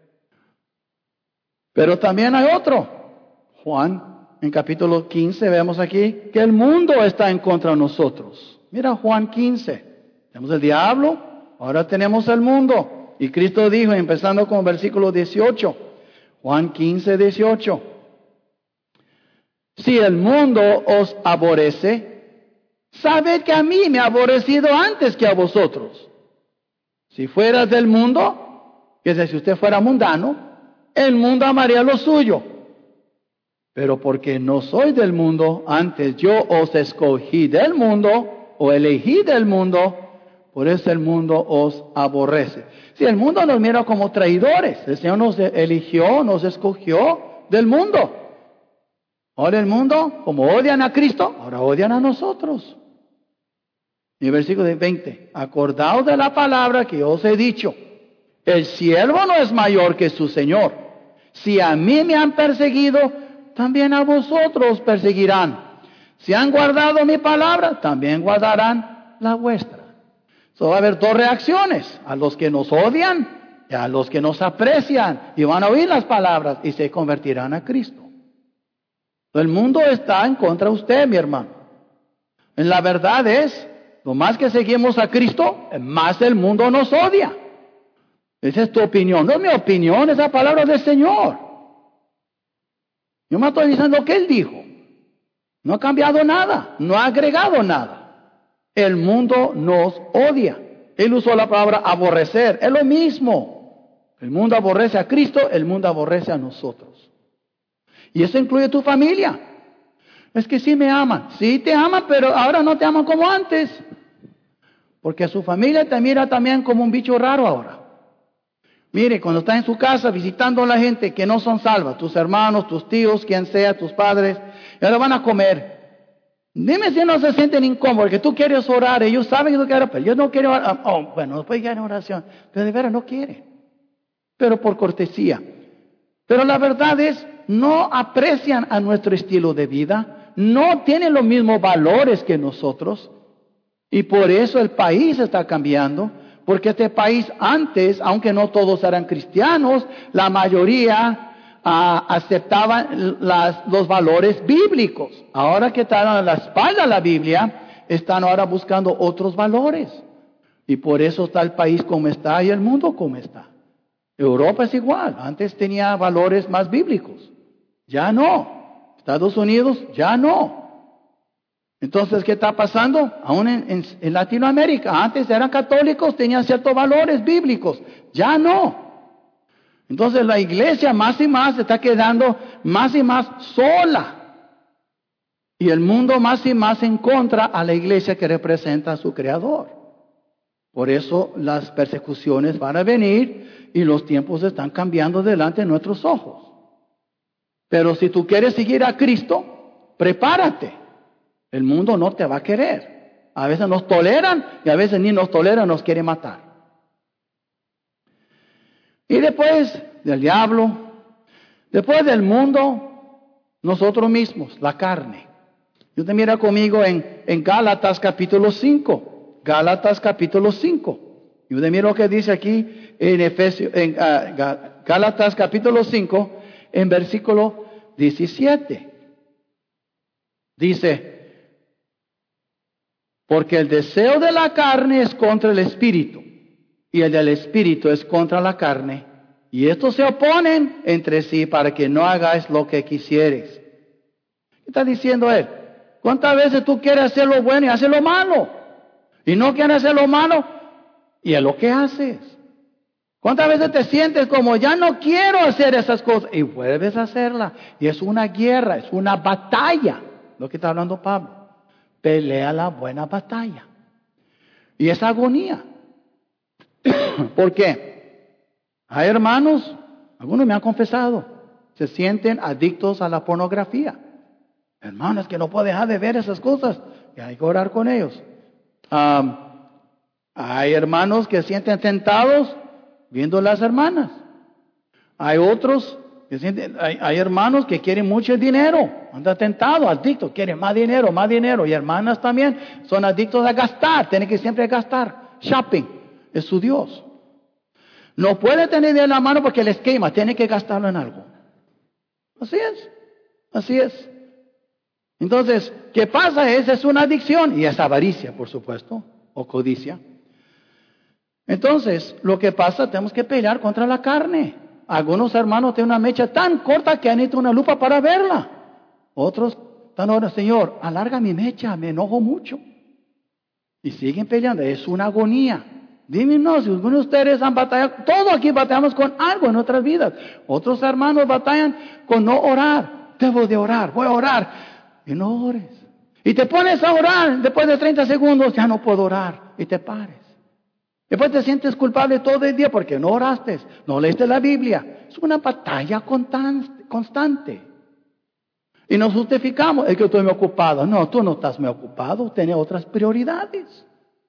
Pero también hay otro. Juan, en capítulo quince, vemos aquí que el mundo está en contra de nosotros. Mira Juan quince. Tenemos el diablo, ahora tenemos el mundo. Y Cristo dijo, empezando con el versículo dieciocho, Juan quince, dieciocho. Si el mundo os aborrece, sabed que a mí me ha aborrecido antes que a vosotros. Si fueras del mundo, que es si usted fuera mundano, el mundo amaría lo suyo. Pero porque no soy del mundo, antes yo os escogí del mundo, o elegí del mundo, por eso el mundo os aborrece. Si el mundo nos mira como traidores, el Señor nos eligió, nos escogió del mundo. Ahora el mundo, como odian a Cristo, ahora odian a nosotros. Y el versículo veinte, acordaos de la palabra que os he dicho, el siervo no es mayor que su Señor. Si a mí me han perseguido, también a vosotros perseguirán. Si han guardado mi palabra, también guardarán la vuestra. So, va a haber dos reacciones, a los que nos odian y a los que nos aprecian, y van a oír las palabras y se convertirán a Cristo. El mundo está en contra de usted, mi hermano. En la verdad es, lo más que seguimos a Cristo, más el mundo nos odia. Esa es tu opinión. No es mi opinión, es la palabra del Señor. Yo me estoy diciendo lo que Él dijo. No ha cambiado nada, no ha agregado nada. El mundo nos odia. Él usó la palabra aborrecer. Es lo mismo. El mundo aborrece a Cristo, el mundo aborrece a nosotros. Y eso incluye tu familia. Es que sí me aman. Sí te aman, pero ahora no te aman como antes. Porque su familia te mira también como un bicho raro ahora. Mire, cuando está en su casa visitando a la gente que no son salvas, tus hermanos, tus tíos, quien sea, tus padres, y ahora van a comer. Dime si no se sienten incómodos, que tú quieres orar, ellos saben que tú quieres orar, pero yo no quiero orar. Oh, bueno, después ya en oración, pero de veras no quiere. Pero por cortesía. Pero la verdad es, no aprecian a nuestro estilo de vida, no tienen los mismos valores que nosotros, y por eso el país está cambiando, porque este país antes, aunque no todos eran cristianos, la mayoría Uh, aceptaban las, los valores bíblicos. Ahora que están a la espalda de la Biblia, están ahora buscando otros valores. Y por eso está el país como está y el mundo como está. Europa es igual. Antes tenía valores más bíblicos. Ya no. Estados Unidos, ya no. Entonces, ¿qué está pasando? Aún en, en, en Latinoamérica, antes eran católicos, tenían ciertos valores bíblicos. Ya no. Entonces la iglesia más y más se está quedando más y más sola. Y el mundo más y más en contra a la iglesia que representa a su Creador. Por eso las persecuciones van a venir y los tiempos están cambiando delante de nuestros ojos. Pero si tú quieres seguir a Cristo, prepárate. El mundo no te va a querer. A veces nos toleran y a veces ni nos toleran, nos quiere matar. Y después del diablo, después del mundo, nosotros mismos, la carne. Y usted mira conmigo en, en Gálatas capítulo cinco. Gálatas capítulo cinco. Y usted mira lo que dice aquí en Efesios, en uh, Gálatas capítulo cinco, en versículo diecisiete. Dice, porque el deseo de la carne es contra el espíritu, y el del espíritu es contra la carne, y estos se oponen entre sí para que no hagáis lo que quisieres. ¿Qué está diciendo él? ¿Cuántas veces tú quieres hacer lo bueno y hacer lo malo? Y no quieres hacer lo malo, y es lo que haces. ¿Cuántas veces te sientes como ya no quiero hacer esas cosas? Y vuelves a hacerla. Y es una guerra, es una batalla. Lo que está hablando Pablo. Pelea la buena batalla. Y es agonía. ¿Por qué? Hay hermanos, algunos me han confesado, se sienten adictos a la pornografía. Hermanos, que no puedo dejar de ver esas cosas. Y hay que orar con ellos. Um, hay hermanos que se sienten tentados viendo las hermanas. Hay otros que sienten, hay, hay hermanos que quieren mucho dinero, andan tentados, adictos, quieren más dinero, más dinero. Y hermanas también son adictos a gastar, tienen que siempre gastar. Shopping es su Dios. No puede tener dinero en la mano porque les quema, tiene que gastarlo en algo. Así es, así es. Entonces, ¿qué pasa? Esa es una adicción y es avaricia, por supuesto, o codicia. Entonces, lo que pasa, tenemos que pelear contra la carne. Algunos hermanos tienen una mecha tan corta que necesitan una lupa para verla. Otros están ahora, Señor, alarga mi mecha, me enojo mucho. Y siguen peleando, es una agonía. Dime, no, si algunos de ustedes han batallado, todos aquí batallamos con algo en nuestras vidas. Otros hermanos batallan con no orar. Debo de orar, voy a orar. Y no ores. Y te pones a orar, después de treinta segundos, ya no puedo orar. Y te pares. Después te sientes culpable todo el día porque no oraste, no leíste la Biblia. Es una batalla constante. Y nos justificamos, es que estoy muy ocupado. No, tú no estás muy ocupado, tienes otras prioridades.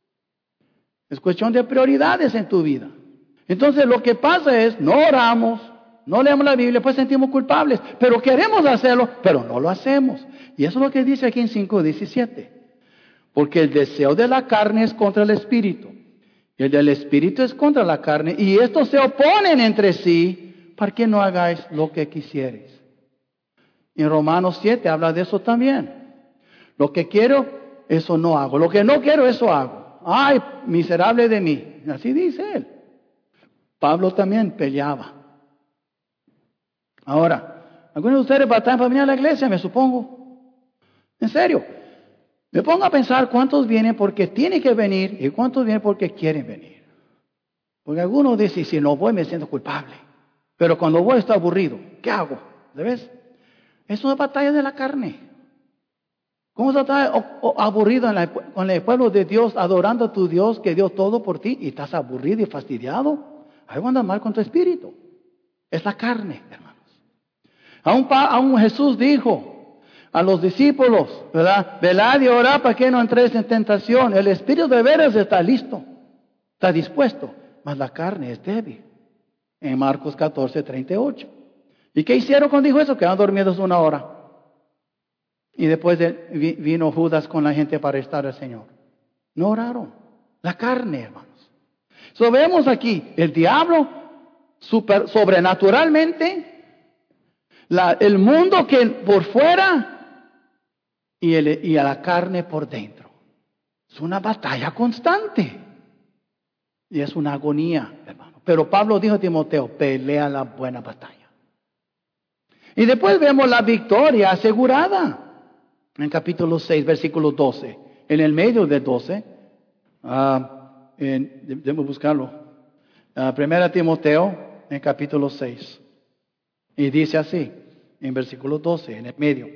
Es cuestión de prioridades en tu vida. Entonces lo que pasa es, no oramos, no leemos la Biblia, pues sentimos culpables. Pero queremos hacerlo, pero no lo hacemos. Y eso es lo que dice aquí en cinco diecisiete. Porque el deseo de la carne es contra el espíritu. Y el del espíritu es contra la carne. Y estos se oponen entre sí para que no hagáis lo que quisieres. Y en Romanos siete habla de eso también. Lo que quiero, eso no hago. Lo que no quiero, eso hago. Ay, miserable de mí. Así dice él. Pablo también peleaba. Ahora, algunos de ustedes batallan para venir a la iglesia, me supongo. En serio. Me pongo a pensar cuántos vienen porque tienen que venir y cuántos vienen porque quieren venir. Porque algunos dicen, si no voy me siento culpable. Pero cuando voy estoy aburrido. ¿Qué hago? ¿Ves? Es una batalla de la carne. ¿Cómo estás aburrido en la, con el pueblo de Dios, adorando a tu Dios que dio todo por ti y estás aburrido y fastidiado? Algo anda mal con tu espíritu. Es la carne, hermanos. Aún, aún Jesús dijo a los discípulos, ¿verdad? Velad y orad para que no entréis en tentación. El espíritu de veras está listo, está dispuesto, mas la carne es débil. En Marcos catorce, treinta y ocho. ¿Y qué hicieron cuando dijo eso? Quedaron dormidos una hora. Y después de, vino Judas con la gente para arrestar al Señor. No oraron. La carne, hermanos. So, vemos aquí el diablo super, sobrenaturalmente, la, el mundo que por fuera y, el, y a la carne por dentro. Es una batalla constante. Y es una agonía, hermano. Pero Pablo dijo a Timoteo, pelea la buena batalla. Y después vemos la victoria asegurada. En capítulo seis, versículo doce. En el medio del doce, uh, en, debemos buscarlo. Uh, Primera Timoteo, en capítulo seis. Y dice así, en versículo doce, en el medio.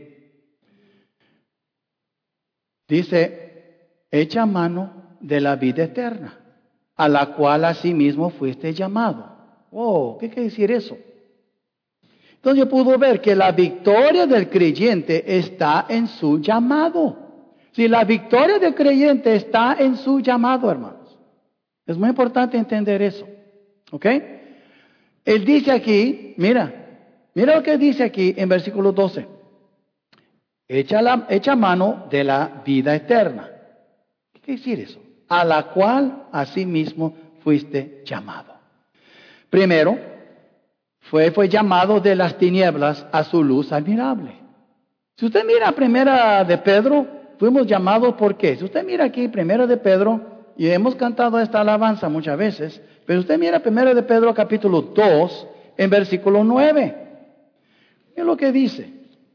Dice, echa mano de la vida eterna, a la cual asimismo fuiste llamado. Oh, ¿qué quiere decir eso? Entonces yo puedo ver que la victoria del creyente está en su llamado. Si la victoria del creyente está en su llamado, hermanos. Es muy importante entender eso. ¿Ok? Él dice aquí, mira, mira lo que dice aquí en versículo doce. Echa, la, echa mano de la vida eterna. ¿Qué quiere decir eso? A la cual asimismo fuiste llamado. Primero, Fue, fue llamado de las tinieblas a su luz admirable. Si usted mira primera de Pedro, fuimos llamados ¿por qué? Si usted mira aquí primera de Pedro, y hemos cantado esta alabanza muchas veces, pero usted mira primera de Pedro capítulo dos, en versículo nueve. Mira lo que dice.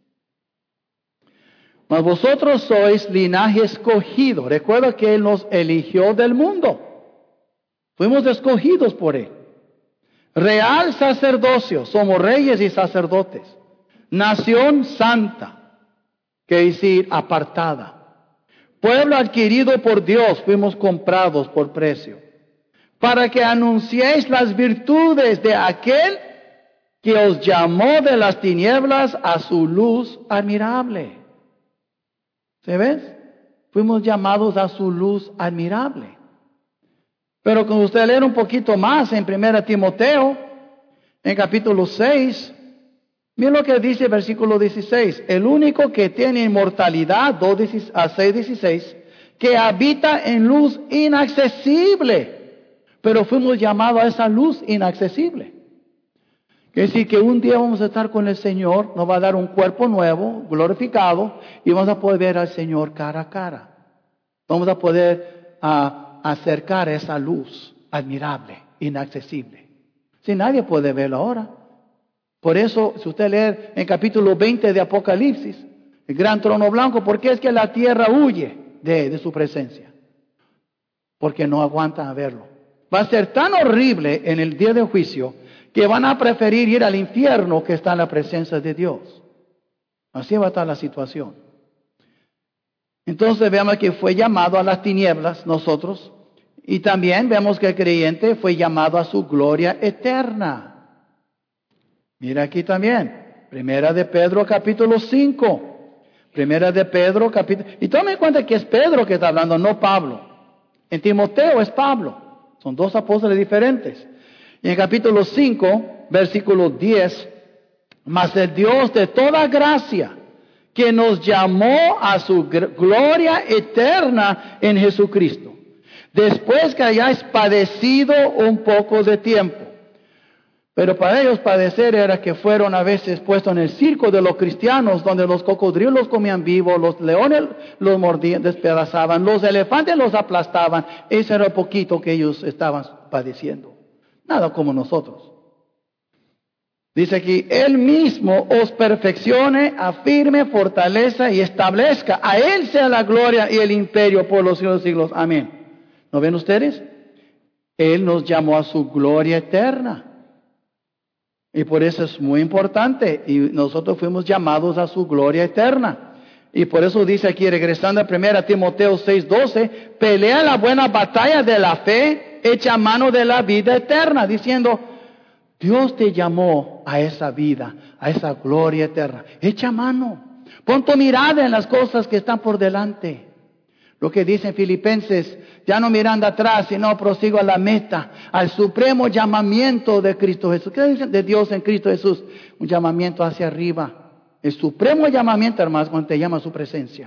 Mas vosotros sois linaje escogido. Recuerda que Él nos eligió del mundo. Fuimos escogidos por Él. Real sacerdocio, somos reyes y sacerdotes. Nación santa, que decir apartada. Pueblo adquirido por Dios, fuimos comprados por precio. Para que anunciéis las virtudes de aquel que os llamó de las tinieblas a su luz admirable. ¿Se ves? Fuimos llamados a su luz admirable. Pero cuando usted lee un poquito más en Primera Timoteo, en capítulo seis, mire lo que dice el versículo dieciséis. El único que tiene inmortalidad, dos a seis dieciséis, que habita en luz inaccesible. Pero fuimos llamados a esa luz inaccesible. Quiere decir que un día vamos a estar con el Señor, nos va a dar un cuerpo nuevo, glorificado, y vamos a poder ver al Señor cara a cara. Vamos a poder uh, acercar esa luz admirable, inaccesible. Si nadie puede verlo ahora. Por eso, si usted lee en capítulo veinte de Apocalipsis, el gran trono blanco, ¿por qué es que la tierra huye de, de su presencia? Porque no aguantan a verlo. Va a ser tan horrible en el día del juicio que van a preferir ir al infierno que estar en la presencia de Dios. Así va a estar la situación. Entonces vemos que fue llamado a las tinieblas nosotros. Y también vemos que el creyente fue llamado a su gloria eterna. Mira aquí también. Primera de Pedro capítulo cinco. Primera de Pedro capítulo... Y tome en cuenta que es Pedro que está hablando, no Pablo. En Timoteo es Pablo. Son dos apóstoles diferentes. Y en capítulo cinco, versículo diez. Mas el Dios de toda gracia, que nos llamó a su gloria eterna en Jesucristo, después que hayáis padecido un poco de tiempo. Pero para ellos padecer era que fueron a veces puestos en el circo de los cristianos, donde los cocodrilos comían vivos, los leones los mordían, despedazaban, los elefantes los aplastaban. Ese era el poquito que ellos estaban padeciendo. Nada como nosotros. Dice aquí, Él mismo os perfeccione, afirme, fortaleza y establezca. A Él sea la gloria y el imperio por los siglos de siglos. Amén. ¿No ven ustedes? Él nos llamó a su gloria eterna. Y por eso es muy importante. Y nosotros fuimos llamados a su gloria eterna. Y por eso dice aquí, regresando a primera Timoteo seis doce, pelea la buena batalla de la fe, echa mano de la vida eterna, diciendo, Dios te llamó a esa vida, a esa gloria eterna. Echa mano. Pon tu mirada en las cosas que están por delante. Lo que dice en Filipenses, ya no mirando atrás, sino prosigo a la meta, al supremo llamamiento de Cristo Jesús. ¿Qué dicen de Dios en Cristo Jesús? Un llamamiento hacia arriba. El supremo llamamiento, hermanos, cuando te llama a su presencia.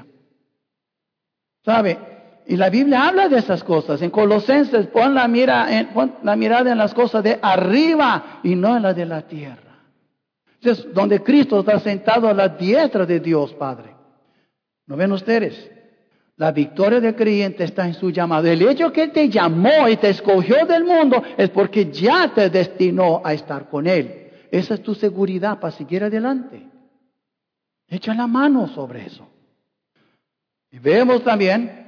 ¿Sabe? Y la Biblia habla de esas cosas. En Colosenses, pon la, mira, en, pon la mirada en las cosas de arriba y no en las de la tierra. Entonces, donde Cristo está sentado a la diestra de Dios, Padre. ¿No ven ustedes? La victoria del creyente está en su llamado. El hecho que Él te llamó y te escogió del mundo es porque ya te destinó a estar con Él. Esa es tu seguridad para seguir adelante. Echa la mano sobre eso. Y vemos también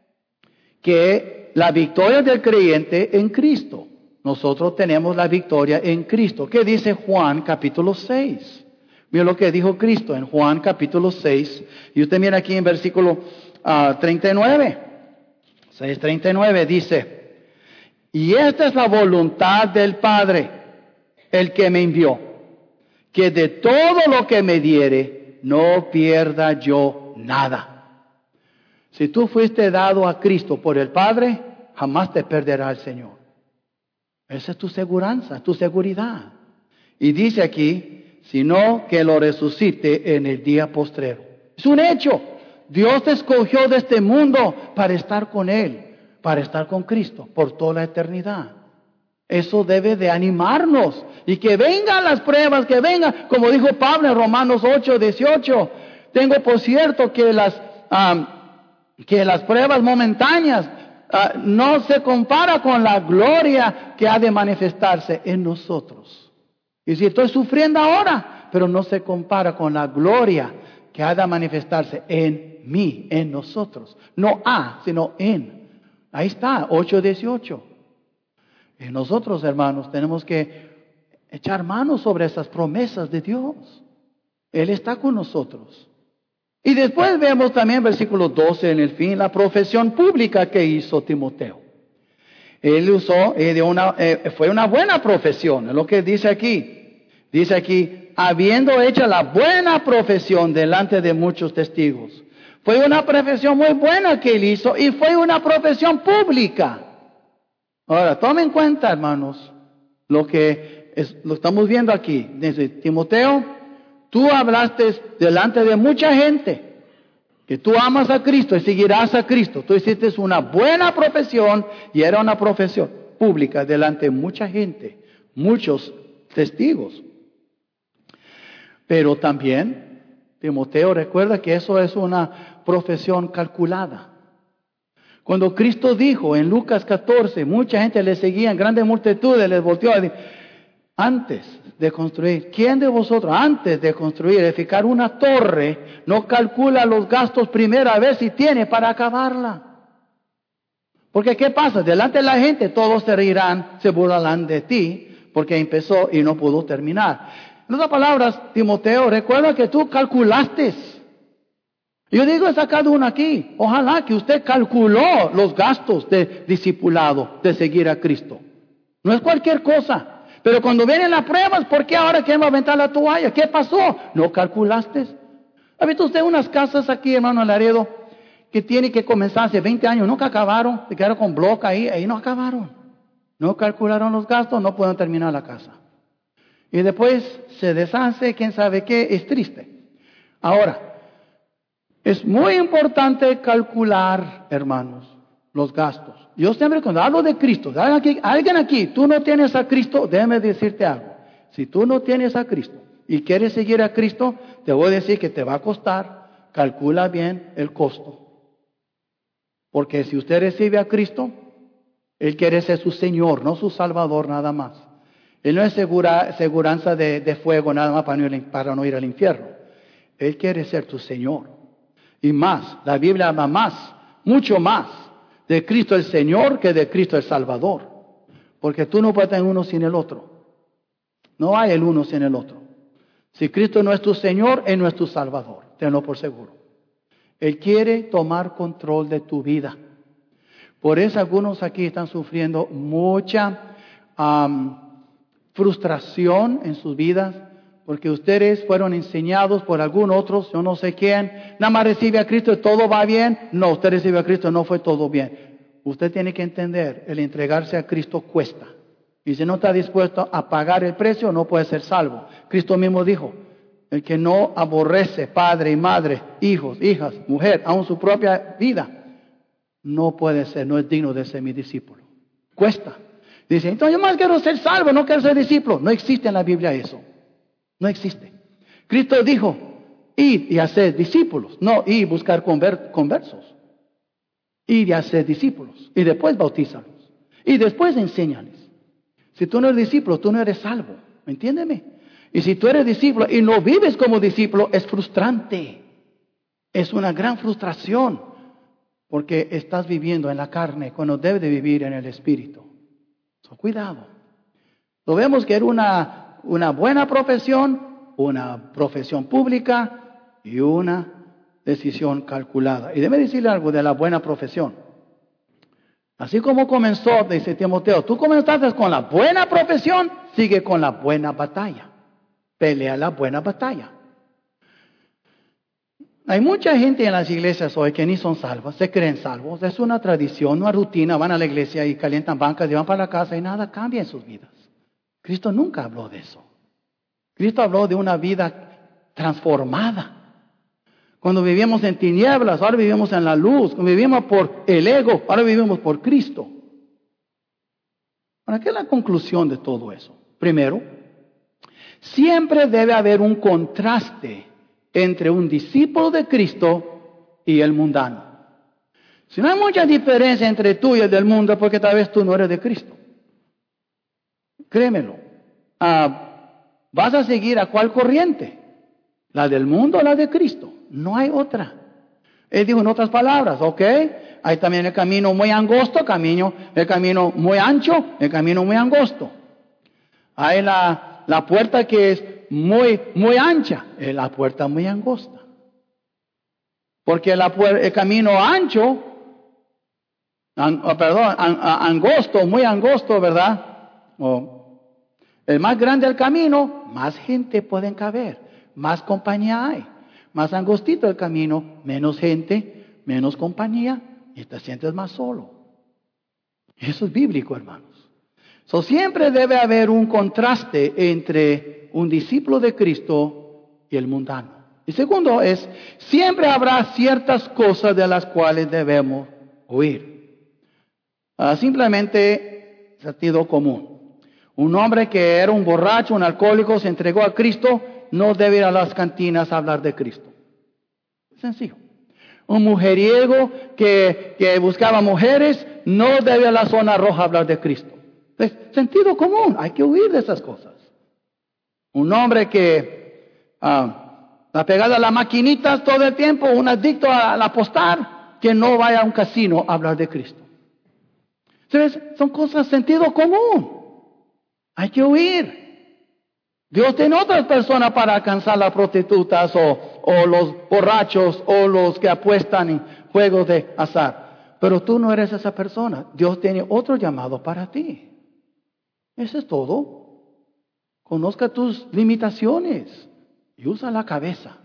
que la victoria del creyente en Cristo. Nosotros tenemos la victoria en Cristo. ¿Qué dice Juan capítulo seis? Mira lo que dijo Cristo en Juan capítulo seis. Y usted mira aquí en versículo uh, treinta y nueve. seis treinta y nueve dice, y esta es la voluntad del Padre, el que me envió, que de todo lo que me diere, no pierda yo nada. Si tú fuiste dado a Cristo por el Padre, jamás te perderá el Señor. Esa es tu seguranza, tu seguridad. Y dice aquí, sino que lo resucite en el día postrero. Es un hecho. Dios te escogió de este mundo para estar con Él, para estar con Cristo por toda la eternidad. Eso debe de animarnos. Y que vengan las pruebas, que vengan, como dijo Pablo en Romanos ocho, dieciocho. Tengo por cierto que las... Um, que las pruebas momentáneas uh, no se compara con la gloria que ha de manifestarse en nosotros. Y si estoy sufriendo ahora, pero no se compara con la gloria que ha de manifestarse en mí, en nosotros. No a, sino en. Ahí está, ocho dieciocho. Y nosotros, hermanos, tenemos que echar manos sobre esas promesas de Dios. Él está con nosotros. Y después vemos también versículo doce en el fin, la profesión pública que hizo Timoteo. Él usó, eh, de una, eh, fue una buena profesión, es lo que dice aquí. Dice aquí, habiendo hecho la buena profesión delante de muchos testigos. Fue una profesión muy buena que él hizo y fue una profesión pública. Ahora, tomen en cuenta, hermanos, lo que es, lo estamos viendo aquí. Desde Timoteo, tú hablaste delante de mucha gente que tú amas a Cristo y seguirás a Cristo. Tú hiciste una buena profesión y era una profesión pública delante de mucha gente, muchos testigos. Pero también, Timoteo, recuerda que eso es una profesión calculada. Cuando Cristo dijo en Lucas catorce, mucha gente le seguía, en grandes multitudes les volteó a decir, antes de construir, ¿quién de vosotros antes de construir, edificar una torre, no calcula los gastos primera vez si tiene para acabarla? Porque ¿qué pasa? Delante de la gente todos se reirán, se burlarán de ti, porque empezó y no pudo terminar. En otras palabras, Timoteo, recuerda que tú calculaste. Yo digo a cada uno aquí, ojalá que usted calculó los gastos de discipulado, de seguir a Cristo. No es cualquier cosa. Pero cuando vienen las pruebas, ¿por qué ahora queremos aventar la toalla? ¿Qué pasó? ¿No calculaste? ¿Ha visto usted unas casas aquí, hermano Laredo, que tiene que comenzar hace veinte años? Nunca acabaron, se quedaron con bloque ahí, ahí no acabaron. No calcularon los gastos, no pueden terminar la casa. Y después se deshace, quién sabe qué, es triste. Ahora, es muy importante calcular, hermanos, los gastos. Yo siempre cuando hablo de Cristo, alguien aquí, alguien aquí, tú no tienes a Cristo, déjame decirte algo. Si tú no tienes a Cristo y quieres seguir a Cristo, te voy a decir que te va a costar, calcula bien el costo. Porque si usted recibe a Cristo, Él quiere ser su Señor, no su Salvador nada más. Él no es segura, seguranza de, de fuego nada más para no, ir, para no ir al infierno. Él quiere ser tu Señor. Y más, la Biblia habla más, mucho más de Cristo el Señor que de Cristo el Salvador. Porque tú no puedes tener uno sin el otro. No hay el uno sin el otro. Si Cristo no es tu Señor, Él no es tu Salvador. Tenlo por seguro. Él quiere tomar control de tu vida. Por eso algunos aquí están sufriendo mucha um, frustración en sus vidas, porque ustedes fueron enseñados por algún otro, yo no sé quién, nada más recibe a Cristo y todo va bien. No, usted recibe a Cristo y no fue todo bien. Usted tiene que entender, el entregarse a Cristo cuesta. Y si no está dispuesto a pagar el precio, no puede ser salvo. Cristo mismo dijo, el que no aborrece padre y madre, hijos, hijas, mujer, aun su propia vida, no puede ser, no es digno de ser mi discípulo. Cuesta. Dice, entonces yo más quiero ser salvo, no quiero ser discípulo. No existe en la Biblia eso. No existe. Cristo dijo, id y hacer discípulos, no y buscar conver- conversos. Id y hacer discípulos. Y después bautízalos. Y después enséñales. Si tú no eres discípulo, tú no eres salvo. ¿Entiéndeme? Y si tú eres discípulo y no vives como discípulo, es frustrante. Es una gran frustración. Porque estás viviendo en la carne cuando debes de vivir en el Espíritu. So, cuidado. Lo vemos que era una, una buena profesión, una profesión pública y una decisión calculada. Y déjeme decirle algo de la buena profesión. Así como comenzó, dice Timoteo, tú comenzaste con la buena profesión, sigue con la buena batalla. Pelea la buena batalla. Hay mucha gente en las iglesias hoy que ni son salvos, se creen salvos. Es una tradición, una rutina. Van a la iglesia y calientan bancas y van para la casa y nada cambia en sus vidas. Cristo nunca habló de eso. Cristo habló de una vida transformada. Cuando vivíamos en tinieblas, ahora vivimos en la luz. Cuando vivíamos por el ego, ahora vivimos por Cristo. ¿Para qué es la conclusión de todo eso? Primero, siempre debe haber un contraste entre un discípulo de Cristo y el mundano. Si no hay mucha diferencia entre tú y el del mundo, porque tal vez tú no eres de Cristo. Créemelo. Ah, ¿vas a seguir a cuál corriente? ¿La del mundo o la de Cristo? No hay otra. Él dijo en otras palabras, ¿ok? Hay también el camino muy angosto, camino, el camino muy ancho, el camino muy angosto. Hay la, la puerta que es muy, muy ancha, es la puerta muy angosta. Porque la, el camino ancho, an, oh, perdón, an, angosto, muy angosto, ¿verdad? Oh, el más grande el camino, más gente pueden caber, más compañía hay. Más angostito el camino, menos gente, menos compañía, y te sientes más solo. Eso es bíblico, hermanos. So, siempre debe haber un contraste entre un discípulo de Cristo y el mundano. Y segundo es, siempre habrá ciertas cosas de las cuales debemos huir. Uh, simplemente sentido común. Un hombre que era un borracho, un alcohólico, se entregó a Cristo, no debe ir a las cantinas a hablar de Cristo. Sencillo. Un mujeriego que, que buscaba mujeres, no debe ir a la zona roja a hablar de Cristo. Es sentido común, hay que huir de esas cosas. Un hombre que ah, está pegado a las maquinitas todo el tiempo, un adicto al apostar, que no vaya a un casino a hablar de Cristo. Entonces, son cosas sentido común. Hay que huir. Dios tiene otras personas para alcanzar las prostitutas o, o los borrachos o los que apuestan en juegos de azar. Pero tú no eres esa persona. Dios tiene otro llamado para ti. Eso es todo. Conozca tus limitaciones y usa la cabeza.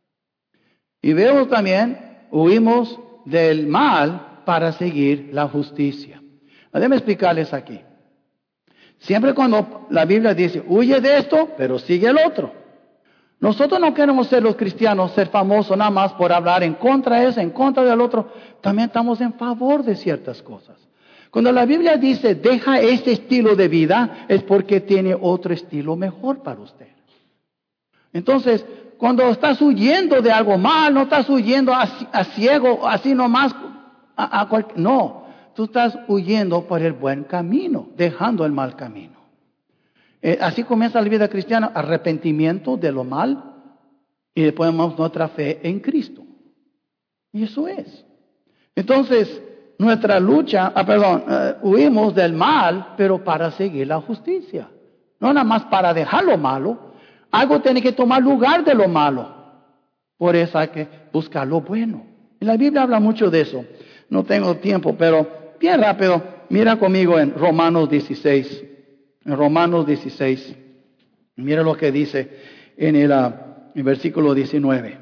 Y vemos también, huimos del mal para seguir la justicia. Déjenme explicarles aquí. Siempre cuando la Biblia dice, huye de esto, pero sigue el otro. Nosotros no queremos ser los cristianos, ser famosos nada más por hablar en contra de eso, en contra del otro. También estamos en favor de ciertas cosas. Cuando la Biblia dice, deja ese estilo de vida, es porque tiene otro estilo mejor para usted. Entonces, cuando estás huyendo de algo mal, no estás huyendo a, a ciego, así nomás, a, a cual, no. Tú estás huyendo por el buen camino, dejando el mal camino. Eh, así comienza la vida cristiana, arrepentimiento de lo mal y después nuestra fe en Cristo. Y eso es. Entonces, nuestra lucha, ah, perdón, uh, huimos del mal, pero para seguir la justicia. No nada más para dejar lo malo, algo tiene que tomar lugar de lo malo. Por eso hay que buscar lo bueno. Y la Biblia habla mucho de eso. No tengo tiempo, pero bien rápido, mira conmigo en Romanos dieciséis. En Romanos dieciséis. Mira lo que dice en el, uh, en versículo diecinueve.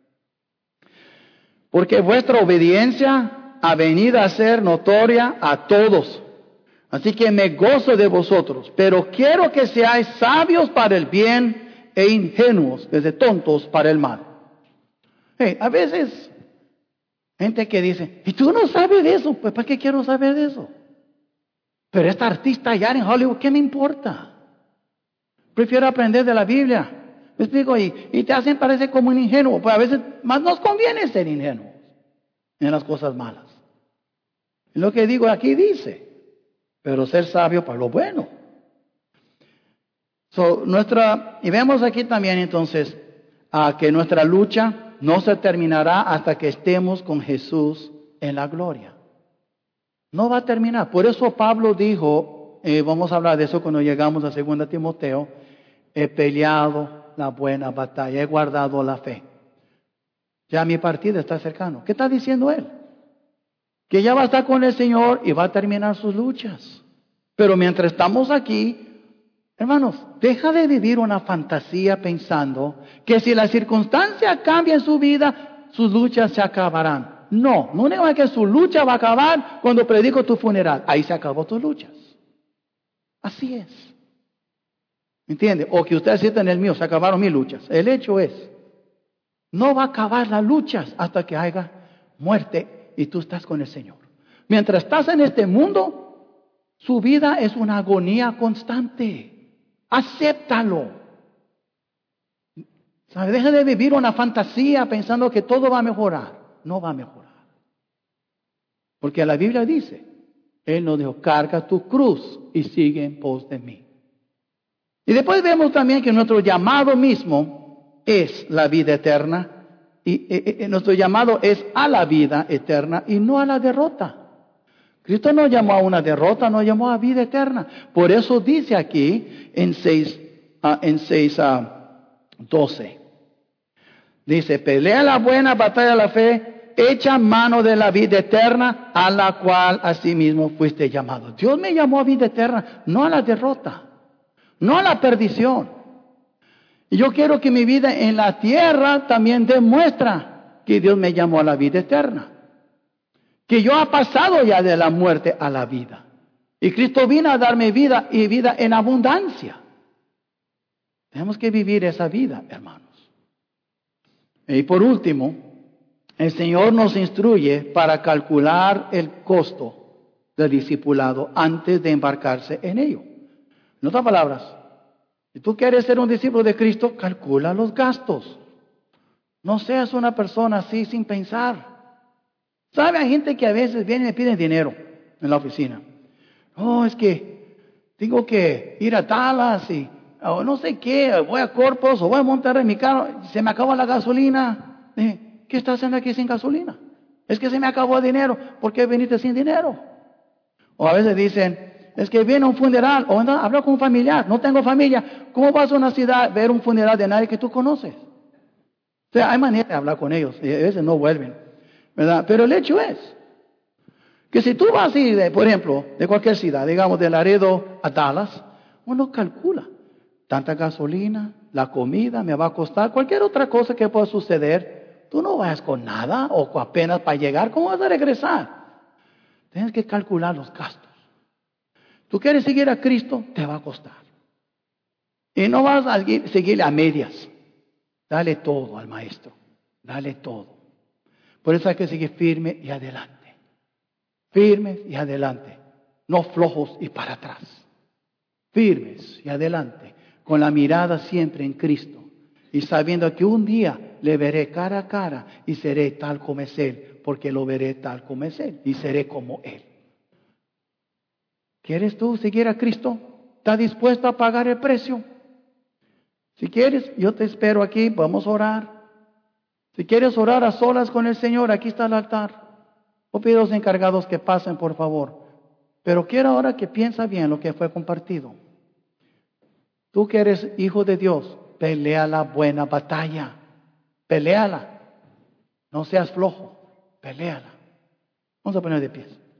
Porque vuestra obediencia ha venido a ser notoria a todos. Así que me gozo de vosotros, pero quiero que seáis sabios para el bien e ingenuos, desde tontos para el mal. Hey, a veces, gente que dice, ¿y tú no sabes de eso? Pues ¿para qué quiero saber de eso? Pero esta artista allá en Hollywood, ¿qué me importa? Prefiero aprender de la Biblia. Me explico, y, y te hacen parecer como un ingenuo. Pues a veces más nos conviene ser ingenuos en las cosas malas. Lo que digo aquí dice, pero ser sabio para lo bueno. So, nuestra, y vemos aquí también entonces uh, que nuestra lucha no se terminará hasta que estemos con Jesús en la gloria. No va a terminar. Por eso Pablo dijo, eh, vamos a hablar de eso cuando llegamos a segunda Timoteo, he peleado la buena batalla, he guardado la fe. Ya mi partida está cercano. ¿Qué está diciendo él? Que ya va a estar con el Señor y va a terminar sus luchas. Pero mientras estamos aquí, hermanos, deja de vivir una fantasía pensando que si la circunstancia cambia en su vida, sus luchas se acabarán. No, no es que su lucha va a acabar cuando predico tu funeral. Ahí se acabó tus luchas. Así es. ¿Entiende? O que usted sienta en el mío, se acabaron mis luchas. El hecho es, no va a acabar las luchas hasta que haya muerte y tú estás con el Señor. Mientras estás en este mundo, su vida es una agonía constante. Acéptalo. ¿Sabe? Deja de vivir una fantasía pensando que todo va a mejorar. No va a mejorar. Porque la Biblia dice, Él nos dijo, carga tu cruz y sigue en pos de mí. Y después vemos también que nuestro llamado mismo es la vida eterna. Y, y, y nuestro llamado es a la vida eterna y no a la derrota. Cristo no llamó a una derrota, nos llamó a vida eterna. Por eso dice aquí en seis, uh, en seis uh, doce. Dice, pelea la buena batalla de la fe, echa mano de la vida eterna, a la cual asimismo fuiste llamado. Dios me llamó a vida eterna, no a la derrota, no a la perdición. Y yo quiero que mi vida en la tierra también demuestra que Dios me llamó a la vida eterna. Que yo he pasado ya de la muerte a la vida. Y Cristo vino a darme vida y vida en abundancia. Tenemos que vivir esa vida, hermanos. Y por último, el Señor nos instruye para calcular el costo del discipulado antes de embarcarse en ello. En otras palabras, si tú quieres ser un discípulo de Cristo, calcula los gastos. No seas una persona así sin pensar. ¿Sabe? Hay gente que a veces viene y me piden dinero en la oficina. No, es que tengo que ir a Dallas y o no sé qué, voy a Corpus o voy a montar en mi carro, se me acabó la gasolina. Dije, ¿qué estás haciendo aquí sin gasolina? Es que se me acabó el dinero. ¿Por qué viniste sin dinero? O a veces dicen, es que viene un funeral, o anda, hablo con un familiar, no tengo familia. ¿Cómo vas a una ciudad a ver un funeral de nadie que tú conoces? O sea, hay manera de hablar con ellos, y a veces no vuelven, ¿verdad? Pero el hecho es que si tú vas a ir, de, por ejemplo, de cualquier ciudad, digamos de Laredo a Dallas, uno calcula tanta gasolina, la comida me va a costar, cualquier otra cosa que pueda suceder. Tú no vayas con nada o apenas para llegar, ¿cómo vas a regresar? Tienes que calcular los gastos. Tú quieres seguir a Cristo, te va a costar. Y no vas a seguirle a medias. Dale todo al Maestro. Dale todo. Por eso hay que seguir firme y adelante. Firmes y adelante. No flojos y para atrás. Firmes y adelante. Con la mirada siempre en Cristo. Y sabiendo que un día le veré cara a cara y seré tal como es Él. Porque lo veré tal como es Él. Y seré como Él. ¿Quieres tú seguir a Cristo? ¿Estás dispuesto a pagar el precio? Si quieres, yo te espero aquí, vamos a orar. Si quieres orar a solas con el Señor, aquí está el altar. O pido a los encargados que pasen, por favor. Pero quiero ahora que piensa bien lo que fue compartido. Tú que eres hijo de Dios, pelea la buena batalla. Peléala. No seas flojo, peléala. Vamos a poner de pie.